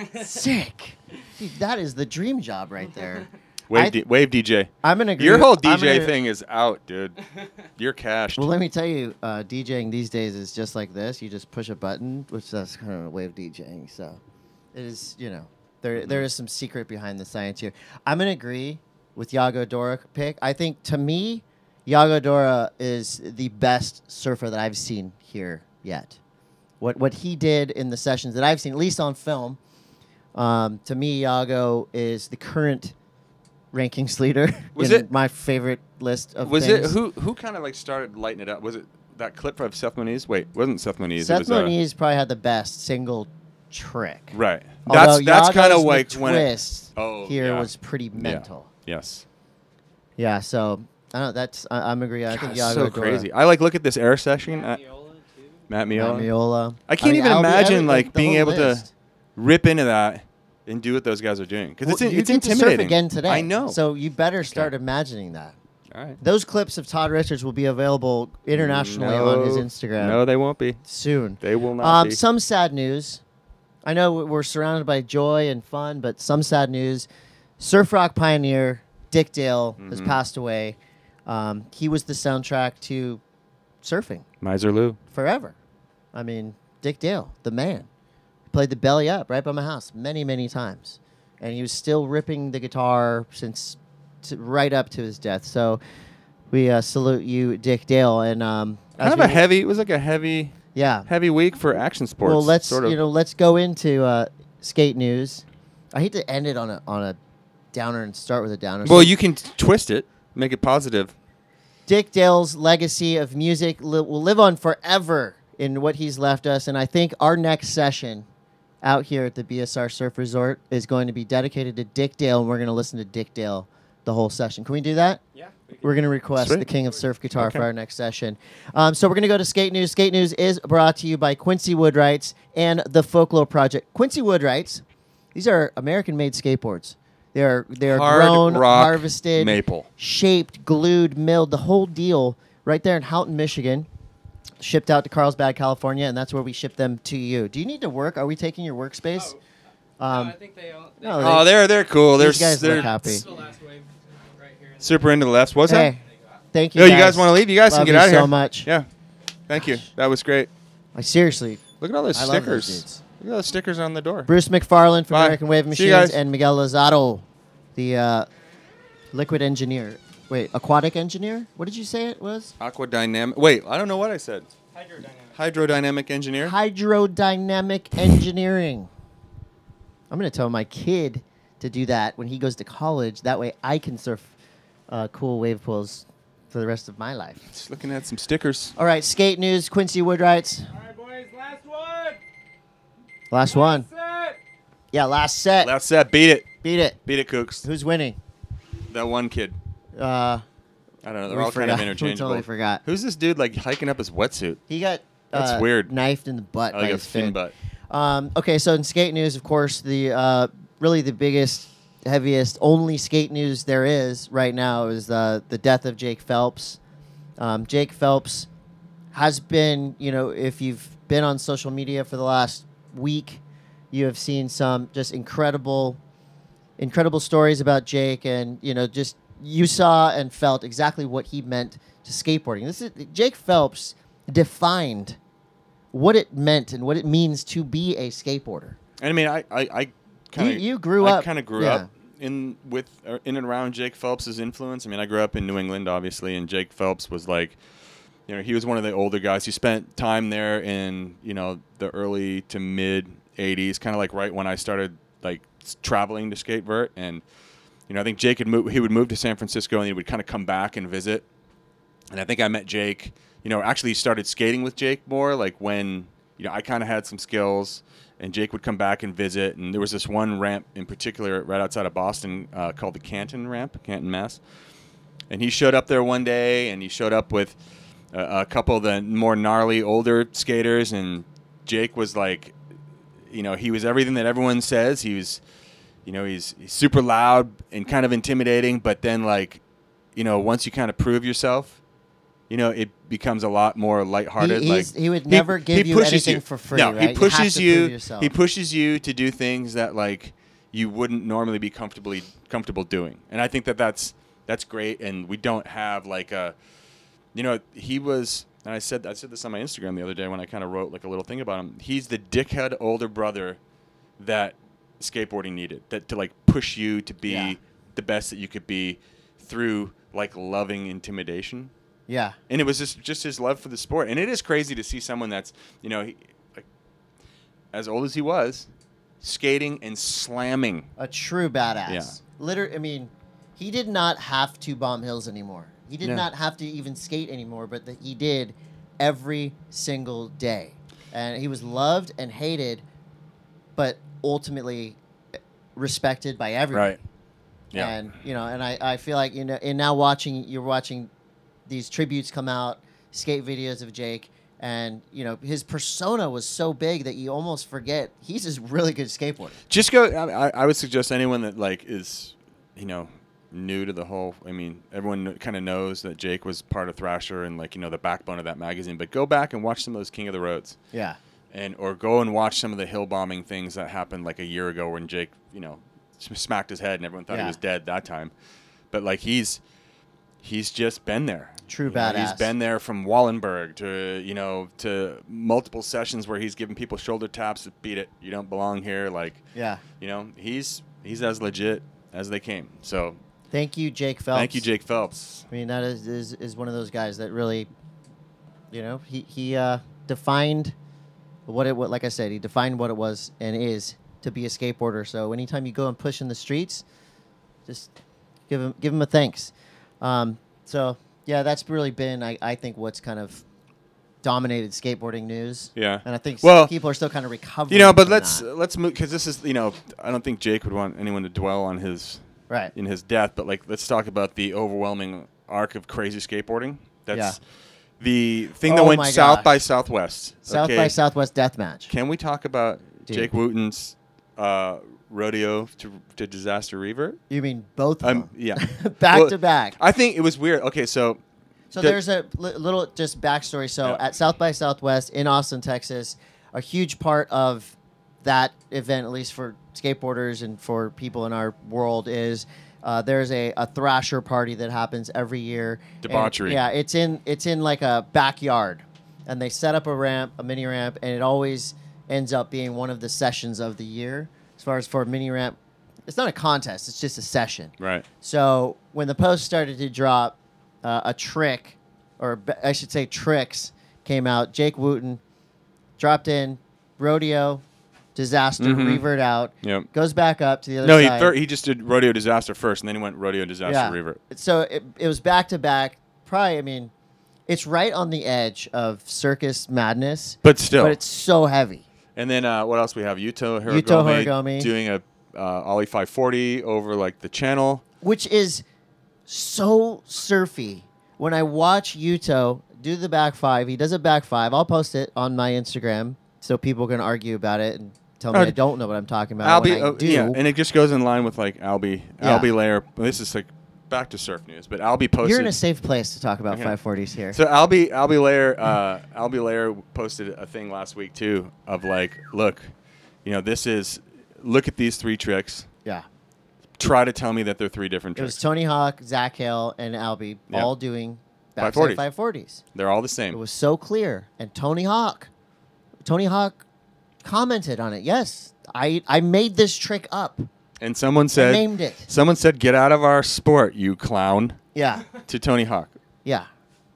[SPEAKER 1] Sick. Dude, that is the dream job right there.
[SPEAKER 5] Wave,
[SPEAKER 1] I-
[SPEAKER 5] D- wave D J.
[SPEAKER 1] I'm gonna agree.
[SPEAKER 5] Your whole
[SPEAKER 1] I'm
[SPEAKER 5] D J
[SPEAKER 1] gonna-
[SPEAKER 5] thing is out, dude. You're cashed.
[SPEAKER 1] Well, let me tell you, uh, DJing these days is just like this. You just push a button, which that's kind of a way of DJing. So it is, you know, there there is some secret behind the science here. I'm gonna agree with Yago Dora pick. I think to me, Yago Dora is the best surfer that I've seen here yet. What what he did in the sessions that I've seen, at least on film, um, to me, Yago is the current rankings leader
[SPEAKER 5] Was
[SPEAKER 1] in
[SPEAKER 5] it-
[SPEAKER 1] my favorite list of
[SPEAKER 5] was
[SPEAKER 1] things.
[SPEAKER 5] it who who kind of like started lighting it up? Was it that clip of Seth Moniz? Wait, wasn't Seth Moniz?
[SPEAKER 1] Seth
[SPEAKER 5] it was, uh,
[SPEAKER 1] Moniz probably had the best single trick.
[SPEAKER 5] right.
[SPEAKER 1] Although
[SPEAKER 5] That's that's kind of
[SPEAKER 1] Yago's
[SPEAKER 5] like when it,
[SPEAKER 1] twist
[SPEAKER 5] Oh,
[SPEAKER 1] here
[SPEAKER 5] yeah.
[SPEAKER 1] was pretty mental.
[SPEAKER 5] yes.
[SPEAKER 1] Yeah, so I don't know, that's I, I'm agree. I think
[SPEAKER 5] God,
[SPEAKER 1] Yago
[SPEAKER 5] so
[SPEAKER 1] Dora-
[SPEAKER 5] crazy. I like look at this air session. Uh, Matt
[SPEAKER 1] Matt
[SPEAKER 5] Miola.
[SPEAKER 1] Miola.
[SPEAKER 5] I can't
[SPEAKER 1] mean,
[SPEAKER 5] even
[SPEAKER 1] I'll be-
[SPEAKER 5] imagine
[SPEAKER 1] every-
[SPEAKER 5] like
[SPEAKER 1] the
[SPEAKER 5] being
[SPEAKER 1] whole
[SPEAKER 5] able
[SPEAKER 1] list.
[SPEAKER 5] to rip into that and do what those guys are doing because
[SPEAKER 1] Well,
[SPEAKER 5] it's in-
[SPEAKER 1] you
[SPEAKER 5] it's
[SPEAKER 1] get to surf
[SPEAKER 5] intimidating.
[SPEAKER 1] again today.
[SPEAKER 5] I know.
[SPEAKER 1] So you better start imagining that.
[SPEAKER 5] all right.
[SPEAKER 1] Those clips of Todd Richards will be available internationally on his
[SPEAKER 5] No.
[SPEAKER 1] Instagram
[SPEAKER 5] No, they won't be.
[SPEAKER 1] soon.
[SPEAKER 5] They will not
[SPEAKER 1] Um,
[SPEAKER 5] be.
[SPEAKER 1] some sad news. I know we're surrounded by joy and fun, but some sad news. Surf rock pioneer Dick Dale has
[SPEAKER 5] Mhm.
[SPEAKER 1] passed away. Um, he was the soundtrack to surfing
[SPEAKER 5] Miser Lou.
[SPEAKER 1] forever. I mean, Dick Dale, the man, played the belly up right by my house many, many times, and he was still ripping the guitar since t- right up to his death. So we uh, salute you, Dick Dale, and um, as
[SPEAKER 5] Kind of a
[SPEAKER 1] we-
[SPEAKER 5] heavy. It was like a heavy,
[SPEAKER 1] yeah.
[SPEAKER 5] heavy week for action sports.
[SPEAKER 1] Well, let's
[SPEAKER 5] sort of.
[SPEAKER 1] you know let's go into uh, skate news. I hate to end it on a on a downer and start with a downer.
[SPEAKER 5] Well,
[SPEAKER 1] So
[SPEAKER 5] you can t- twist it, make it positive.
[SPEAKER 1] Dick Dale's legacy of music li- will live on forever in what he's left us, and I think our next session out here at the B S R Surf Resort is going to be dedicated to Dick Dale, and we're going to listen to Dick Dale the whole session. Can we do that?
[SPEAKER 6] Yeah.
[SPEAKER 1] We're going to request
[SPEAKER 5] Sweet.
[SPEAKER 1] the King of Surf Guitar
[SPEAKER 5] Okay.
[SPEAKER 1] for our next session. Um, so we're going to go to Skate News. Skate News is brought to you by Quincy Woodwrights and the Folklore Project. Quincy Woodwrights, these are American-made skateboards. They're they're
[SPEAKER 5] Hard
[SPEAKER 1] grown,
[SPEAKER 5] rock
[SPEAKER 1] harvested,
[SPEAKER 5] maple.
[SPEAKER 1] shaped, glued, milled, the whole deal right there in Houghton, Michigan. Shipped out to Carlsbad, California, and that's where we ship them to you. Do you need to work? Are we taking your workspace? Um,
[SPEAKER 6] no, I think they all. They
[SPEAKER 1] no,
[SPEAKER 5] Oh, they're they're cool. They're
[SPEAKER 1] These guys
[SPEAKER 5] they're
[SPEAKER 1] look happy.
[SPEAKER 6] the last wave right here.
[SPEAKER 5] super into the lefts. What's
[SPEAKER 1] Hey, thank you.
[SPEAKER 5] that? Yo,
[SPEAKER 1] guys.
[SPEAKER 5] you guys want to leave? You guys
[SPEAKER 1] Love
[SPEAKER 5] can get
[SPEAKER 1] you
[SPEAKER 5] out of
[SPEAKER 1] so
[SPEAKER 5] here.
[SPEAKER 1] much.
[SPEAKER 5] Yeah. Thank you. That was great.
[SPEAKER 1] I seriously,
[SPEAKER 5] Look at all those
[SPEAKER 1] I love those
[SPEAKER 5] stickers.
[SPEAKER 1] dudes.
[SPEAKER 5] Look at those stickers on the door.
[SPEAKER 1] Bruce McFarland from
[SPEAKER 5] Bye.
[SPEAKER 1] American Wave
[SPEAKER 5] See you
[SPEAKER 1] Machines
[SPEAKER 5] guys.
[SPEAKER 1] and Miguel Lozado, the uh, liquid engineer. Wait, aquatic engineer? What did you say it was?
[SPEAKER 5] Aqua dynamic. Wait, I don't know what I said.
[SPEAKER 6] Hydrodynamic.
[SPEAKER 5] Hydrodynamic engineer.
[SPEAKER 1] Hydrodynamic engineering. I'm going to tell my kid to do that when he goes to college. That way I can surf uh, cool wave pools for the rest of my life.
[SPEAKER 5] Just looking at some stickers.
[SPEAKER 1] All right, skate news. Quincy Woodwrights.
[SPEAKER 2] All right, boys, last one.
[SPEAKER 1] Last one.
[SPEAKER 2] Set.
[SPEAKER 1] Yeah, last set.
[SPEAKER 5] Last set. Beat it.
[SPEAKER 1] Beat it.
[SPEAKER 5] Beat it, Kooks.
[SPEAKER 1] Who's winning?
[SPEAKER 5] That one kid.
[SPEAKER 1] Uh,
[SPEAKER 5] I don't know. They're
[SPEAKER 1] we
[SPEAKER 5] all kind of
[SPEAKER 1] forgot.
[SPEAKER 5] interchangeable.
[SPEAKER 1] We totally forgot.
[SPEAKER 5] Who's this dude like hiking up his wetsuit?
[SPEAKER 1] He got
[SPEAKER 5] That's
[SPEAKER 1] uh,
[SPEAKER 5] weird.
[SPEAKER 1] knifed in the butt
[SPEAKER 5] Oh,
[SPEAKER 1] by
[SPEAKER 5] like a
[SPEAKER 1] his
[SPEAKER 5] fin
[SPEAKER 1] fin.
[SPEAKER 5] butt.
[SPEAKER 1] Um, okay, so in skate news, of course, the uh, really the biggest, heaviest, only skate news there is right now is the the death of Jake Phelps. Um, Jake Phelps has been, you know, if you've been on social media for the last week, you have seen some just incredible, incredible stories about Jake, and you know, just you saw and felt exactly what he meant to skateboarding. This is Jake Phelps defined what it meant and what it means to be a skateboarder.
[SPEAKER 5] And I mean, I, I, I kind of
[SPEAKER 1] You- you grew
[SPEAKER 5] I
[SPEAKER 1] up-
[SPEAKER 5] kind of grew
[SPEAKER 1] yeah.
[SPEAKER 5] up in with uh, in and around Jake Phelps's influence. I mean, I grew up in New England, obviously, and Jake Phelps was like, you know, he was one of the older guys. He spent time there in you know the early to mid eighties, kind of like right when I started like s- traveling to skate vert. And you know, I think Jake had moved. He would move to San Francisco, and he would kind of come back and visit. And I think I met Jake. You know, actually started skating with Jake more like when you know I kind of had some skills. And Jake would come back and visit, and there was this one ramp in particular right outside of Boston uh, called the Canton Ramp, Canton, Mass. And he showed up there one day, and he showed up with a, a couple of the more gnarly older skaters, and Jake was like, you know, he was everything that everyone says. He was, you know, he's, he's super loud and kind of intimidating, but then like, you know, once you kind of prove yourself, you know, it becomes a lot more lighthearted.
[SPEAKER 1] He-
[SPEAKER 5] like
[SPEAKER 1] he's- he would never give you
[SPEAKER 5] pushes
[SPEAKER 1] anything for free,
[SPEAKER 5] No,
[SPEAKER 1] right?
[SPEAKER 5] he
[SPEAKER 1] You have
[SPEAKER 5] pushes
[SPEAKER 1] to
[SPEAKER 5] you.
[SPEAKER 1] prove yourself.
[SPEAKER 5] He pushes you to do things that like you wouldn't normally be comfortably comfortable doing, and I think that that's that's great. And we don't have like a, you know, he was. And I said I said this on my Instagram the other day when I kind of wrote like a little thing about him. He's the dickhead older brother that skateboarding needed. That to like push you to be
[SPEAKER 1] Yeah.
[SPEAKER 5] the best that you could be through like loving intimidation.
[SPEAKER 1] Yeah.
[SPEAKER 5] And it was just just his love for the sport. And it is crazy to see someone that's, you know, he, like, as old as he was, skating and slamming.
[SPEAKER 1] A true badass.
[SPEAKER 5] Yeah.
[SPEAKER 1] Liter- I mean, he did not have to bomb hills anymore. He did
[SPEAKER 5] No.
[SPEAKER 1] not have to even skate anymore, but that he did every single day. And he was loved and hated, but ultimately respected by everyone.
[SPEAKER 5] Yeah.
[SPEAKER 1] And, you know, and I, I feel like, you know, and now watching, you're watching these tributes come out, skate videos of Jake, and, you know, his persona was so big that you almost forget he's just really good skateboarder.
[SPEAKER 5] Just go. I, I would suggest anyone that like is, you know, new to the whole. I mean, everyone kind of knows that Jake was part of Thrasher and like you know the backbone of that magazine. But go back and watch some of those King of the Roads,
[SPEAKER 1] Yeah.
[SPEAKER 5] and or go and watch some of the hill bombing things that happened like a year ago when Jake, you know, sm- smacked his head and everyone thought
[SPEAKER 1] Yeah.
[SPEAKER 5] he was dead that time. But like he's he's just been there.
[SPEAKER 1] True
[SPEAKER 5] You know, He's
[SPEAKER 1] badass.
[SPEAKER 5] been there from Wallenberg to you know to multiple sessions where he's giving people shoulder taps to beat it. You don't belong here. Like
[SPEAKER 1] Yeah.
[SPEAKER 5] you know he's he's as legit as they came. So
[SPEAKER 1] Thank you, Jake Phelps.
[SPEAKER 5] thank you, Jake Phelps.
[SPEAKER 1] I mean, that is, is, is one of those guys that really, you know, he, he uh, defined what it, what, like I said, he defined what it was and is to be a skateboarder. So anytime you go and push in the streets, just give him, give him a thanks. Um, so yeah, that's really been, I, I think, what's kind of dominated skateboarding news.
[SPEAKER 5] Yeah.
[SPEAKER 1] And I think
[SPEAKER 5] Well,
[SPEAKER 1] people are still kind of recovering.
[SPEAKER 5] You know, but
[SPEAKER 1] from
[SPEAKER 5] let's
[SPEAKER 1] that.
[SPEAKER 5] let's move because this is you know I don't think Jake would want anyone to dwell on his
[SPEAKER 1] right.
[SPEAKER 5] in his death, but like let's talk about the overwhelming arc of crazy skateboarding. That's
[SPEAKER 1] Yeah.
[SPEAKER 5] the thing that
[SPEAKER 1] Oh
[SPEAKER 5] went
[SPEAKER 1] my
[SPEAKER 5] South
[SPEAKER 1] gosh.
[SPEAKER 5] by Southwest.
[SPEAKER 1] South
[SPEAKER 5] Okay,
[SPEAKER 1] by Southwest Deathmatch.
[SPEAKER 5] Can we talk about
[SPEAKER 1] Dude.
[SPEAKER 5] Jake Wooten's uh, rodeo to, to disaster revert?
[SPEAKER 1] You mean both of
[SPEAKER 5] Um,
[SPEAKER 1] them?
[SPEAKER 5] yeah,
[SPEAKER 1] back
[SPEAKER 5] Well,
[SPEAKER 1] to back.
[SPEAKER 5] I think it was weird. Okay, so
[SPEAKER 1] So
[SPEAKER 5] The-
[SPEAKER 1] there's a li- little just backstory. So
[SPEAKER 5] Yeah.
[SPEAKER 1] at South by Southwest in Austin, Texas, a huge part of that event, at least for skateboarders and for people in our world, is uh, there's a, a Thrasher party that happens every year. And,
[SPEAKER 5] Debauchery.
[SPEAKER 1] yeah, it's in it's in like a backyard, and they set up a ramp, a mini ramp, and it always ends up being one of the sessions of the year. As far as for a mini ramp, it's not a contest; it's just a session.
[SPEAKER 5] right,
[SPEAKER 1] So when the post started to drop, uh, a trick, or b- I should say tricks, came out. Jake Wooten dropped in rodeo, Disaster,
[SPEAKER 5] Mhm.
[SPEAKER 1] revert out,
[SPEAKER 5] Yep.
[SPEAKER 1] goes back up to the other
[SPEAKER 5] No, he
[SPEAKER 1] side.
[SPEAKER 5] thir- he just did Rodeo Disaster first, and then he went Rodeo Disaster
[SPEAKER 1] yeah.
[SPEAKER 5] Revert.
[SPEAKER 1] So it, it was back to back. Probably, I mean, it's right on the edge of circus madness,
[SPEAKER 5] But still.
[SPEAKER 1] but it's so heavy.
[SPEAKER 5] And then uh, what else we have? Yuto Hiragome,
[SPEAKER 1] Yuto Hiragome.
[SPEAKER 5] doing a uh, Ollie five forty over like the channel.
[SPEAKER 1] Which is so surfy. When I watch Yuto do the back five, he does a back five. I'll post it on my Instagram so people can argue about it and tell me
[SPEAKER 5] Uh,
[SPEAKER 1] I don't know what I'm talking about.
[SPEAKER 5] Albie,
[SPEAKER 1] when I
[SPEAKER 5] uh,
[SPEAKER 1] do.
[SPEAKER 5] yeah, and it just goes in line with like Albie,
[SPEAKER 1] Yeah.
[SPEAKER 5] Albie Layer. This is like back to surf news, but Albie posted.
[SPEAKER 1] You're in a safe place to talk about
[SPEAKER 5] Okay.
[SPEAKER 1] five forties here.
[SPEAKER 5] So Albie, Albie Layer, uh, Albie Layer posted a thing last week too of like, look, you know, this is, look at these three tricks.
[SPEAKER 1] yeah.
[SPEAKER 5] Try to tell me that they're three different
[SPEAKER 1] It was
[SPEAKER 5] tricks.
[SPEAKER 1] Tony Hawk, Zach Hale, and Albie
[SPEAKER 5] Yeah.
[SPEAKER 1] all doing
[SPEAKER 5] five
[SPEAKER 1] backside
[SPEAKER 5] forties.
[SPEAKER 1] five forties.
[SPEAKER 5] They're all the
[SPEAKER 1] It
[SPEAKER 5] same.
[SPEAKER 1] was so clear. And Tony Hawk, Tony Hawk commented on it. Yes, I, I made this trick up.
[SPEAKER 5] And someone
[SPEAKER 1] I
[SPEAKER 5] said,
[SPEAKER 1] named it.
[SPEAKER 5] someone said, get out of our sport, you clown,
[SPEAKER 1] Yeah,
[SPEAKER 5] to Tony Hawk.
[SPEAKER 1] yeah.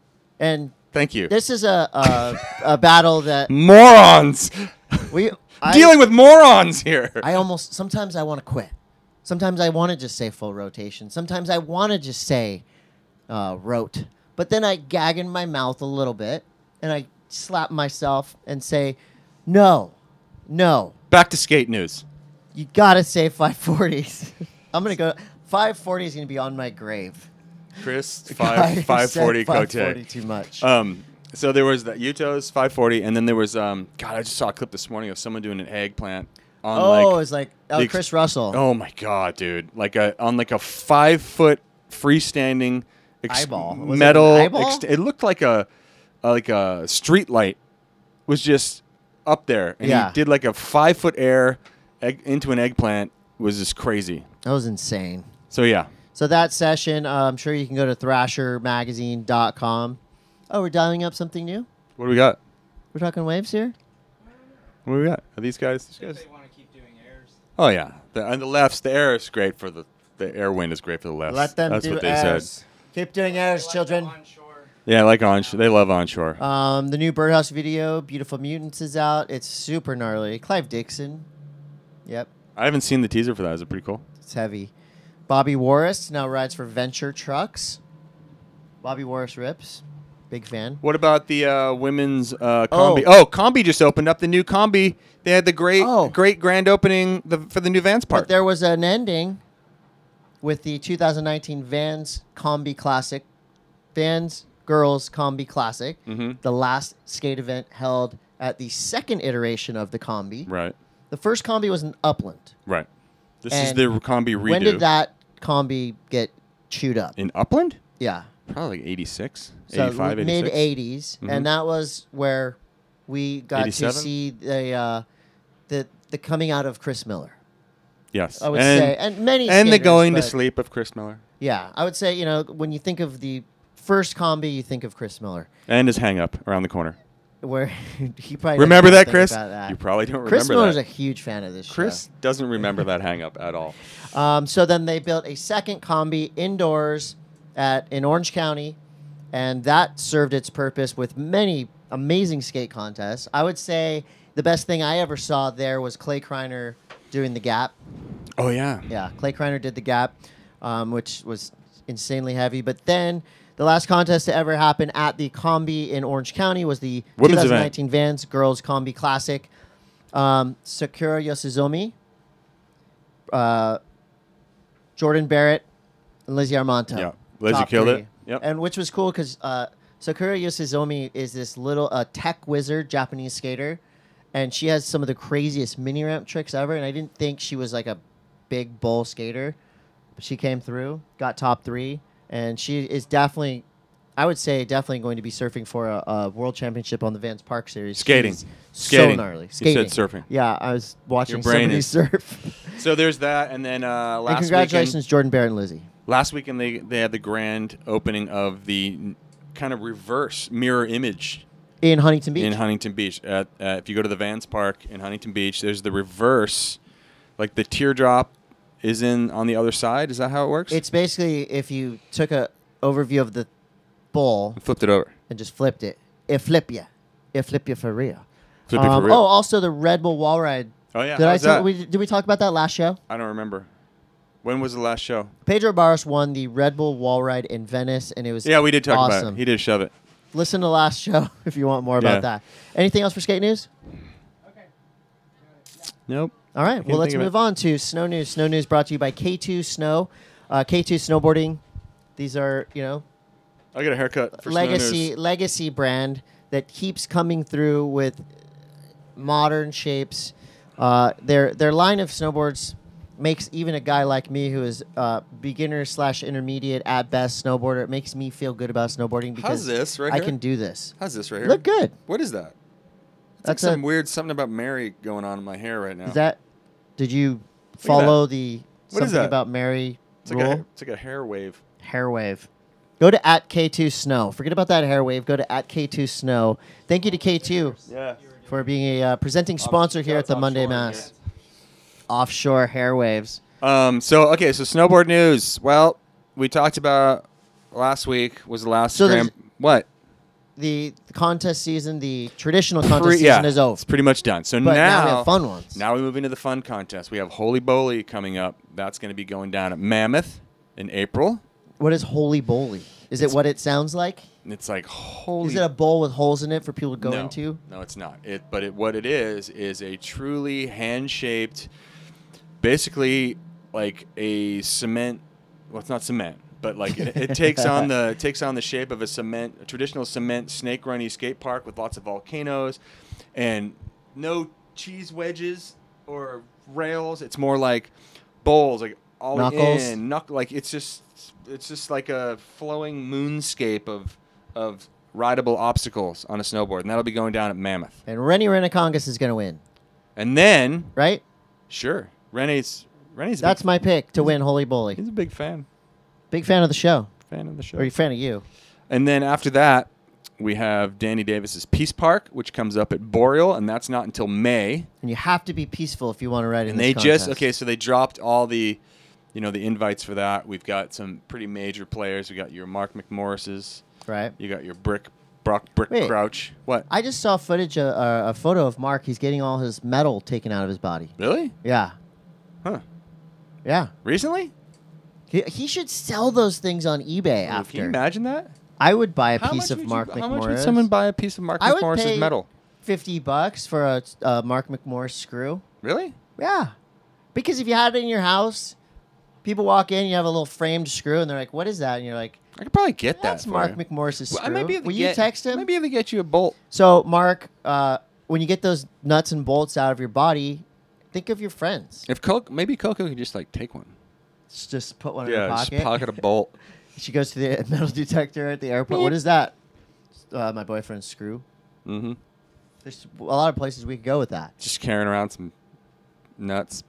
[SPEAKER 1] And
[SPEAKER 5] Thank you.
[SPEAKER 1] this is a a, a battle that
[SPEAKER 5] Morons!
[SPEAKER 1] we I,
[SPEAKER 5] Dealing with morons here.
[SPEAKER 1] I almost sometimes I want to quit. Sometimes I want to just say full rotation. Sometimes I want to just say uh, rote. But then I gag in my mouth a little bit and I slap myself and say, no, no,
[SPEAKER 5] Back to skate news.
[SPEAKER 1] you gotta say five forties. I'm gonna go. five forty is gonna be on my grave.
[SPEAKER 5] Chris,
[SPEAKER 1] I
[SPEAKER 5] five five
[SPEAKER 1] said
[SPEAKER 5] forty
[SPEAKER 1] five
[SPEAKER 5] Cote.
[SPEAKER 1] forty too much.
[SPEAKER 5] Um, so there was that Yuto's five forty, and then there was um. God, I just saw a clip this morning of someone doing an eggplant on
[SPEAKER 1] oh,
[SPEAKER 5] like.
[SPEAKER 1] it's like oh,
[SPEAKER 5] the ex-
[SPEAKER 1] Chris Russell.
[SPEAKER 5] Oh my god, dude! Like a on like a five foot freestanding ex-
[SPEAKER 1] Eyeball. Was it an
[SPEAKER 5] metal.
[SPEAKER 1] eyeball?
[SPEAKER 5] ex- it looked like a, a like a street light was just up there, and
[SPEAKER 1] Yeah.
[SPEAKER 5] he did like a five foot air egg, into an eggplant. Was just crazy.
[SPEAKER 1] That was insane.
[SPEAKER 5] So yeah,
[SPEAKER 1] So that session, uh, I'm sure you can go to thrasher magazine dot com. Oh, we're dialing up something new?
[SPEAKER 5] what do we got?
[SPEAKER 1] We're talking waves here?
[SPEAKER 5] What do we got? Are these guys? These guys?
[SPEAKER 6] They want to keep doing airs.
[SPEAKER 5] Oh yeah, the, and the lefts. The air is great for the the air wind is great for the lefts.
[SPEAKER 1] Let them
[SPEAKER 5] That's
[SPEAKER 1] do
[SPEAKER 5] what they
[SPEAKER 1] airs.
[SPEAKER 5] said.
[SPEAKER 1] Keep doing airs, children.
[SPEAKER 6] Onshore.
[SPEAKER 5] Yeah, like onshore. They love onshore.
[SPEAKER 1] Um, the new Birdhouse video, Beautiful Mutants, is out. It's super gnarly. Clive Dixon. Yep,
[SPEAKER 5] I haven't seen the teaser for that. Is it pretty cool?
[SPEAKER 1] it's heavy. Bobby Warris now rides for Venture Trucks. Bobby Warris rips. Big fan.
[SPEAKER 5] What about the uh, women's uh, combi? Oh. Combi just opened up the new combi. They had the great,
[SPEAKER 1] Oh.
[SPEAKER 5] great grand opening the, for the new Vans Park.
[SPEAKER 1] But there was an ending with the two thousand nineteen Vans Combi Classic. Vans Girls Combi Classic.
[SPEAKER 5] Mhm.
[SPEAKER 1] The last skate event held at the second iteration of the Combi.
[SPEAKER 5] Right,
[SPEAKER 1] The first Combi was in Upland.
[SPEAKER 5] right. This is
[SPEAKER 1] And
[SPEAKER 5] the combi redo.
[SPEAKER 1] When did that Combi get chewed up?
[SPEAKER 5] in Upland?
[SPEAKER 1] Yeah.
[SPEAKER 5] Probably like eighty-six,
[SPEAKER 1] So
[SPEAKER 5] eighty-five,
[SPEAKER 1] mid
[SPEAKER 5] eighty-six.
[SPEAKER 1] eighties,
[SPEAKER 5] Mhm.
[SPEAKER 1] and that was where we got
[SPEAKER 5] eighty-seven?
[SPEAKER 1] to see the uh, the the coming out of Chris Miller.
[SPEAKER 5] Yes,
[SPEAKER 1] I would
[SPEAKER 5] and,
[SPEAKER 1] say, and many
[SPEAKER 5] and the
[SPEAKER 1] skaters,
[SPEAKER 5] going to
[SPEAKER 1] but-
[SPEAKER 5] sleep of Chris Miller
[SPEAKER 1] Yeah, I would say you know when you think of the first Combi, you think of Chris Miller,
[SPEAKER 5] and his hang up around the corner.
[SPEAKER 1] where he probably
[SPEAKER 5] Remember
[SPEAKER 1] doesn't
[SPEAKER 5] that,
[SPEAKER 1] think
[SPEAKER 5] Chris?
[SPEAKER 1] about that.
[SPEAKER 5] You probably don't
[SPEAKER 1] Chris
[SPEAKER 5] remember
[SPEAKER 1] Miller's
[SPEAKER 5] that.
[SPEAKER 1] a huge fan of this
[SPEAKER 5] Chris doesn't remember that hang up at all.
[SPEAKER 1] show. Um, so then they built a second Combi indoors at in Orange County, and that served its purpose with many amazing skate contests. I would say the best thing I ever saw there was Clay Kreiner doing the gap.
[SPEAKER 5] Oh yeah.
[SPEAKER 1] Yeah, Clay Kreiner did the gap, um, which was insanely heavy. But then the last contest to ever happen at the Combi in Orange County was the
[SPEAKER 5] Women's
[SPEAKER 1] twenty nineteen Vans Girls Combi Classic. Um, Sakura Yoshizumi, uh, Jordan Barrett, and Lizzie Armanto.
[SPEAKER 5] Yeah. Lizzie
[SPEAKER 1] Top
[SPEAKER 5] killed
[SPEAKER 1] three.
[SPEAKER 5] it. Yep.
[SPEAKER 1] And which was cool because uh, Sakura Yoshizumi is this little uh, tech wizard Japanese skater, and she has some of the craziest mini ramp tricks ever. And I didn't think she was like a big bull skater, but she came through, got top three, and she is definitely, I would say, definitely going to be surfing for a, a world championship on the Vans Park Series.
[SPEAKER 5] Skating.
[SPEAKER 1] She's
[SPEAKER 5] Skating.
[SPEAKER 1] so gnarly.
[SPEAKER 5] You
[SPEAKER 1] Skating.
[SPEAKER 5] said surfing.
[SPEAKER 1] Yeah, I was watching
[SPEAKER 5] Your brain
[SPEAKER 1] somebody
[SPEAKER 5] is-
[SPEAKER 1] surf.
[SPEAKER 5] So there's that, and then uh, last
[SPEAKER 1] and congratulations,
[SPEAKER 5] weekend,
[SPEAKER 1] Jordan Barrett and Lizzie.
[SPEAKER 5] last weekend they they had the grand opening of the n- kind of reverse mirror image
[SPEAKER 1] In Huntington Beach.
[SPEAKER 5] in Huntington Beach. At, uh, if you go to the Vans Park in Huntington Beach, there's the reverse, like the teardrop is in on the other side. Is that how it works?
[SPEAKER 1] It's basically if you took a overview of the bowl
[SPEAKER 5] Flipped it over.
[SPEAKER 1] and just flipped it, it flip you. It flip you for real.
[SPEAKER 5] Flip it
[SPEAKER 1] Um,
[SPEAKER 5] for real.
[SPEAKER 1] Oh, also the Red Bull Wall Ride
[SPEAKER 5] Oh yeah.
[SPEAKER 1] Did I
[SPEAKER 5] How's
[SPEAKER 1] tell,
[SPEAKER 5] that?
[SPEAKER 1] we, did we talk about that last show?
[SPEAKER 5] I don't remember. When was the last show?
[SPEAKER 1] Pedro Barros won the Red Bull Wall Ride in Venice, and it was
[SPEAKER 5] Yeah, we did talk
[SPEAKER 1] awesome.
[SPEAKER 5] about it. He did shove it.
[SPEAKER 1] Listen to the last show if you want more about
[SPEAKER 5] Yeah.
[SPEAKER 1] that. Anything else for skate news?
[SPEAKER 5] Nope.
[SPEAKER 1] All right.
[SPEAKER 5] can't
[SPEAKER 1] Well, let's
[SPEAKER 5] think of
[SPEAKER 1] move
[SPEAKER 5] it.
[SPEAKER 1] on to snow news. Snow news brought to you by K two Snow. Uh, K two Snowboarding. These are, you know,
[SPEAKER 5] I got a haircut for
[SPEAKER 1] legacy
[SPEAKER 5] Snow News.
[SPEAKER 1] legacy brand that keeps coming through with modern shapes. Uh, their their line of snowboards makes even a guy like me, who is uh, beginner slash intermediate at best snowboarder, it makes me feel good about snowboarding because
[SPEAKER 5] this right
[SPEAKER 1] I
[SPEAKER 5] here?
[SPEAKER 1] can do this.
[SPEAKER 5] How's this right here?
[SPEAKER 1] Look good.
[SPEAKER 5] What is that? It's
[SPEAKER 1] That's
[SPEAKER 5] like some
[SPEAKER 1] a-
[SPEAKER 5] weird something about Mary going on in my hair right now.
[SPEAKER 1] Is that? Did you
[SPEAKER 5] at
[SPEAKER 1] follow the
[SPEAKER 5] What is
[SPEAKER 1] something
[SPEAKER 5] that?
[SPEAKER 1] about Mary
[SPEAKER 5] it's like
[SPEAKER 1] rule?
[SPEAKER 5] a it's like a hair wave.
[SPEAKER 1] Hair wave. Go to at K two Snow. Forget about that hair wave. Go to at K two Snow. Thank you to K two
[SPEAKER 5] Yeah.
[SPEAKER 1] for being a uh, presenting sponsor here at the
[SPEAKER 5] that's
[SPEAKER 1] Monday
[SPEAKER 5] offshore,
[SPEAKER 1] Mass. Offshore hair waves.
[SPEAKER 5] Um. So okay. So snowboard news. Well, we talked about last week was the last
[SPEAKER 1] So
[SPEAKER 5] Grand.
[SPEAKER 1] there's-
[SPEAKER 5] What?
[SPEAKER 1] The contest season, the traditional contest
[SPEAKER 5] Pre-
[SPEAKER 1] season
[SPEAKER 5] yeah,
[SPEAKER 1] is over.
[SPEAKER 5] it's pretty much done. So
[SPEAKER 1] But now
[SPEAKER 5] now,
[SPEAKER 1] we have fun ones.
[SPEAKER 5] Now we move into the fun contest. We have Holy Bowly coming up. That's going to be going down at Mammoth in April.
[SPEAKER 1] What is Holy Bowly? Is it what it sounds like?
[SPEAKER 5] It's like holy.
[SPEAKER 1] Is it a bowl with holes in it for people to go
[SPEAKER 5] no,
[SPEAKER 1] into?
[SPEAKER 5] No, it's not. It, but it, what it is is a truly hand-shaped, basically like a cement. Well, it's not cement, but like it, it takes on the it takes on the shape of a cement, a traditional cement snake runny skate park with lots of volcanoes, and no cheese wedges or rails. It's more like bowls, like all
[SPEAKER 1] Knuckles?
[SPEAKER 5] in, knuck, like it's just it's just like a flowing moonscape of of rideable obstacles on a snowboard, and that'll be going down at Mammoth.
[SPEAKER 1] And Rennie Renacongas is going to win,
[SPEAKER 5] And then,
[SPEAKER 1] right?
[SPEAKER 5] sure, Rene's Rene's a
[SPEAKER 1] That's
[SPEAKER 5] big,
[SPEAKER 1] my pick to win Holy Bowly.
[SPEAKER 5] he's a big fan,
[SPEAKER 1] Big fan of the show.
[SPEAKER 5] fan of the show.
[SPEAKER 1] Or a fan of you.
[SPEAKER 5] And then after that, we have Danny Davis's Peace Park, which comes up at Boreal, and that's not until May.
[SPEAKER 1] And you have to be peaceful if you want to ride in
[SPEAKER 5] And
[SPEAKER 1] this
[SPEAKER 5] they just
[SPEAKER 1] contest.
[SPEAKER 5] okay, so they dropped all the, you know, the invites for that. We've got some pretty major players. We got your Mark McMorris's.
[SPEAKER 1] Right.
[SPEAKER 5] You got your Brick Brock Brick
[SPEAKER 1] Wait.
[SPEAKER 5] Crouch. What?
[SPEAKER 1] I just saw footage, uh, uh, a photo of Mark. He's getting all his metal taken out of his body.
[SPEAKER 5] Really?
[SPEAKER 1] Yeah.
[SPEAKER 5] Huh?
[SPEAKER 1] Yeah.
[SPEAKER 5] Recently?
[SPEAKER 1] He, he should sell those things on eBay
[SPEAKER 5] Can you
[SPEAKER 1] after.
[SPEAKER 5] imagine that?
[SPEAKER 1] I would buy a
[SPEAKER 5] How
[SPEAKER 1] piece
[SPEAKER 5] much
[SPEAKER 1] of
[SPEAKER 5] would
[SPEAKER 1] Mark
[SPEAKER 5] you,
[SPEAKER 1] McMorris.
[SPEAKER 5] How much would someone buy a piece of Mark
[SPEAKER 1] I would
[SPEAKER 5] McMorris's
[SPEAKER 1] pay
[SPEAKER 5] metal?
[SPEAKER 1] fifty bucks for a uh, Mark McMorris screw.
[SPEAKER 5] Really?
[SPEAKER 1] Yeah. Because if you had it in your house, people walk in, you have a little framed screw, and they're like, what is that? And you're like,
[SPEAKER 5] I could probably get
[SPEAKER 1] that's
[SPEAKER 5] that. for
[SPEAKER 1] Mark
[SPEAKER 5] you.
[SPEAKER 1] McMorris's
[SPEAKER 5] Well,
[SPEAKER 1] screw.
[SPEAKER 5] I might be able to
[SPEAKER 1] Will
[SPEAKER 5] get,
[SPEAKER 1] you text him?
[SPEAKER 5] Might be able to get you a bolt.
[SPEAKER 1] So, Mark, uh, when you get those nuts and bolts out of your body, think of your friends.
[SPEAKER 5] If Coco, maybe Coco could just like take one.
[SPEAKER 1] It's just put one in her
[SPEAKER 5] Yeah,
[SPEAKER 1] pocket.
[SPEAKER 5] just pocket a bolt.
[SPEAKER 1] She goes to the metal detector at the airport. What is that? Uh, my boyfriend's screw.
[SPEAKER 5] Mm-hmm.
[SPEAKER 1] There's a lot of places we could go with that.
[SPEAKER 5] Just carrying around some nuts.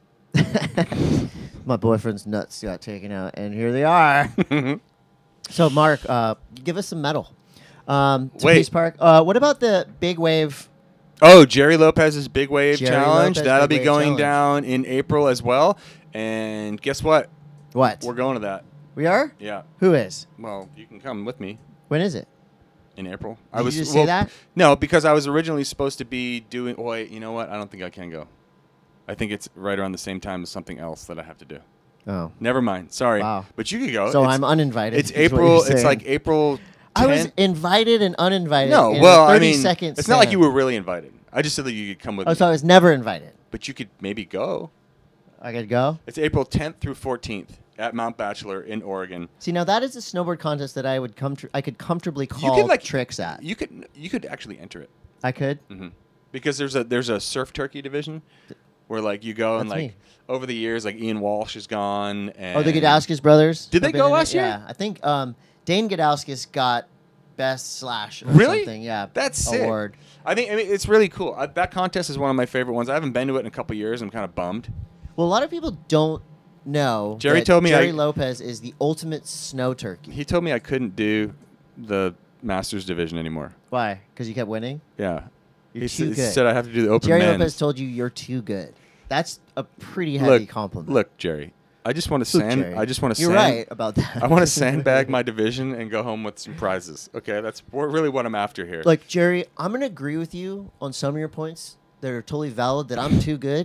[SPEAKER 1] My boyfriend's nuts got taken out, and here they are. So, Mark, uh, give us some metal. Um, to
[SPEAKER 5] Wait.
[SPEAKER 1] Peace Park. Uh, what about the big wave?
[SPEAKER 5] Oh, Jerry Lopez's Big Wave
[SPEAKER 1] Jerry
[SPEAKER 5] Challenge.
[SPEAKER 1] Lopez
[SPEAKER 5] That'll
[SPEAKER 1] Big
[SPEAKER 5] be
[SPEAKER 1] Wave
[SPEAKER 5] going
[SPEAKER 1] Challenge.
[SPEAKER 5] down in April as well. And guess what?
[SPEAKER 1] What?
[SPEAKER 5] We're going to that.
[SPEAKER 1] We are?
[SPEAKER 5] Yeah.
[SPEAKER 1] Who is?
[SPEAKER 5] Well, you can come with me
[SPEAKER 1] When is it?
[SPEAKER 5] in April.
[SPEAKER 1] Did you just say that?
[SPEAKER 5] No, because I was originally supposed to be doing. Oh, wait, you know what? I don't think I can go. I think it's right around the same time as something else that I have to do.
[SPEAKER 1] Oh.
[SPEAKER 5] Never mind. Sorry.
[SPEAKER 1] Wow.
[SPEAKER 5] But you could go.
[SPEAKER 1] So
[SPEAKER 5] It's-
[SPEAKER 1] I'm uninvited.
[SPEAKER 5] It's
[SPEAKER 1] is what
[SPEAKER 5] April.
[SPEAKER 1] you're
[SPEAKER 5] It's
[SPEAKER 1] saying.
[SPEAKER 5] like April.
[SPEAKER 1] I was
[SPEAKER 5] tenth.
[SPEAKER 1] invited and uninvited.
[SPEAKER 5] No,
[SPEAKER 1] in
[SPEAKER 5] well,
[SPEAKER 1] a
[SPEAKER 5] I
[SPEAKER 1] thirty
[SPEAKER 5] mean,
[SPEAKER 1] second
[SPEAKER 5] it's not like
[SPEAKER 1] span.
[SPEAKER 5] you were really invited. I just said that you could come with
[SPEAKER 1] Oh,
[SPEAKER 5] me.
[SPEAKER 1] so I was never invited.
[SPEAKER 5] But you could maybe go.
[SPEAKER 1] I could go.
[SPEAKER 5] It's April tenth through fourteenth at Mount Bachelor in Oregon.
[SPEAKER 1] See, now that is a snowboard contest that I would come. I could comfortably call
[SPEAKER 5] you could like
[SPEAKER 1] tricks at.
[SPEAKER 5] You could you could actually enter it
[SPEAKER 1] I could.
[SPEAKER 5] hmm because there's a there's a surf turkey division where like you go and
[SPEAKER 1] That's
[SPEAKER 5] like
[SPEAKER 1] me.
[SPEAKER 5] over the years like Ian Walsh is gone. And
[SPEAKER 1] Oh, the Godowskis brothers.
[SPEAKER 5] Did they
[SPEAKER 1] have been
[SPEAKER 5] go
[SPEAKER 1] in it.
[SPEAKER 5] last year?
[SPEAKER 1] Yeah, I think um, Dane Godowskis got best slash. Or
[SPEAKER 5] Really?
[SPEAKER 1] Something. Yeah.
[SPEAKER 5] That's sick.
[SPEAKER 1] award.
[SPEAKER 5] I think I mean it's really cool. I, that contest is one of my favorite ones. I haven't been to it in a couple years. I'm kind of bummed.
[SPEAKER 1] Well, a lot of people don't know.
[SPEAKER 5] Jerry
[SPEAKER 1] that
[SPEAKER 5] told me
[SPEAKER 1] Jerry
[SPEAKER 5] I-
[SPEAKER 1] Lopez is the ultimate snow turkey.
[SPEAKER 5] He told me I couldn't do the Masters division anymore.
[SPEAKER 1] Why? Because you kept winning.
[SPEAKER 5] Yeah.
[SPEAKER 1] You're
[SPEAKER 5] he,
[SPEAKER 1] too
[SPEAKER 5] s- he
[SPEAKER 1] good.
[SPEAKER 5] said I have to do the open
[SPEAKER 1] Jerry
[SPEAKER 5] men's.
[SPEAKER 1] Lopez told you you're too good. That's a pretty heavy
[SPEAKER 5] look,
[SPEAKER 1] compliment.
[SPEAKER 5] look, Jerry. I just want to
[SPEAKER 1] Look,
[SPEAKER 5] sand.
[SPEAKER 1] Jerry,
[SPEAKER 5] I just want to.
[SPEAKER 1] You're
[SPEAKER 5] sand,
[SPEAKER 1] right about that.
[SPEAKER 5] I want to sandbag my division and go home with some prizes. Okay, that's wh- really what I'm after here.
[SPEAKER 1] Like, Jerry, I'm going to agree with you on some of your points that are totally valid, that I'm too good.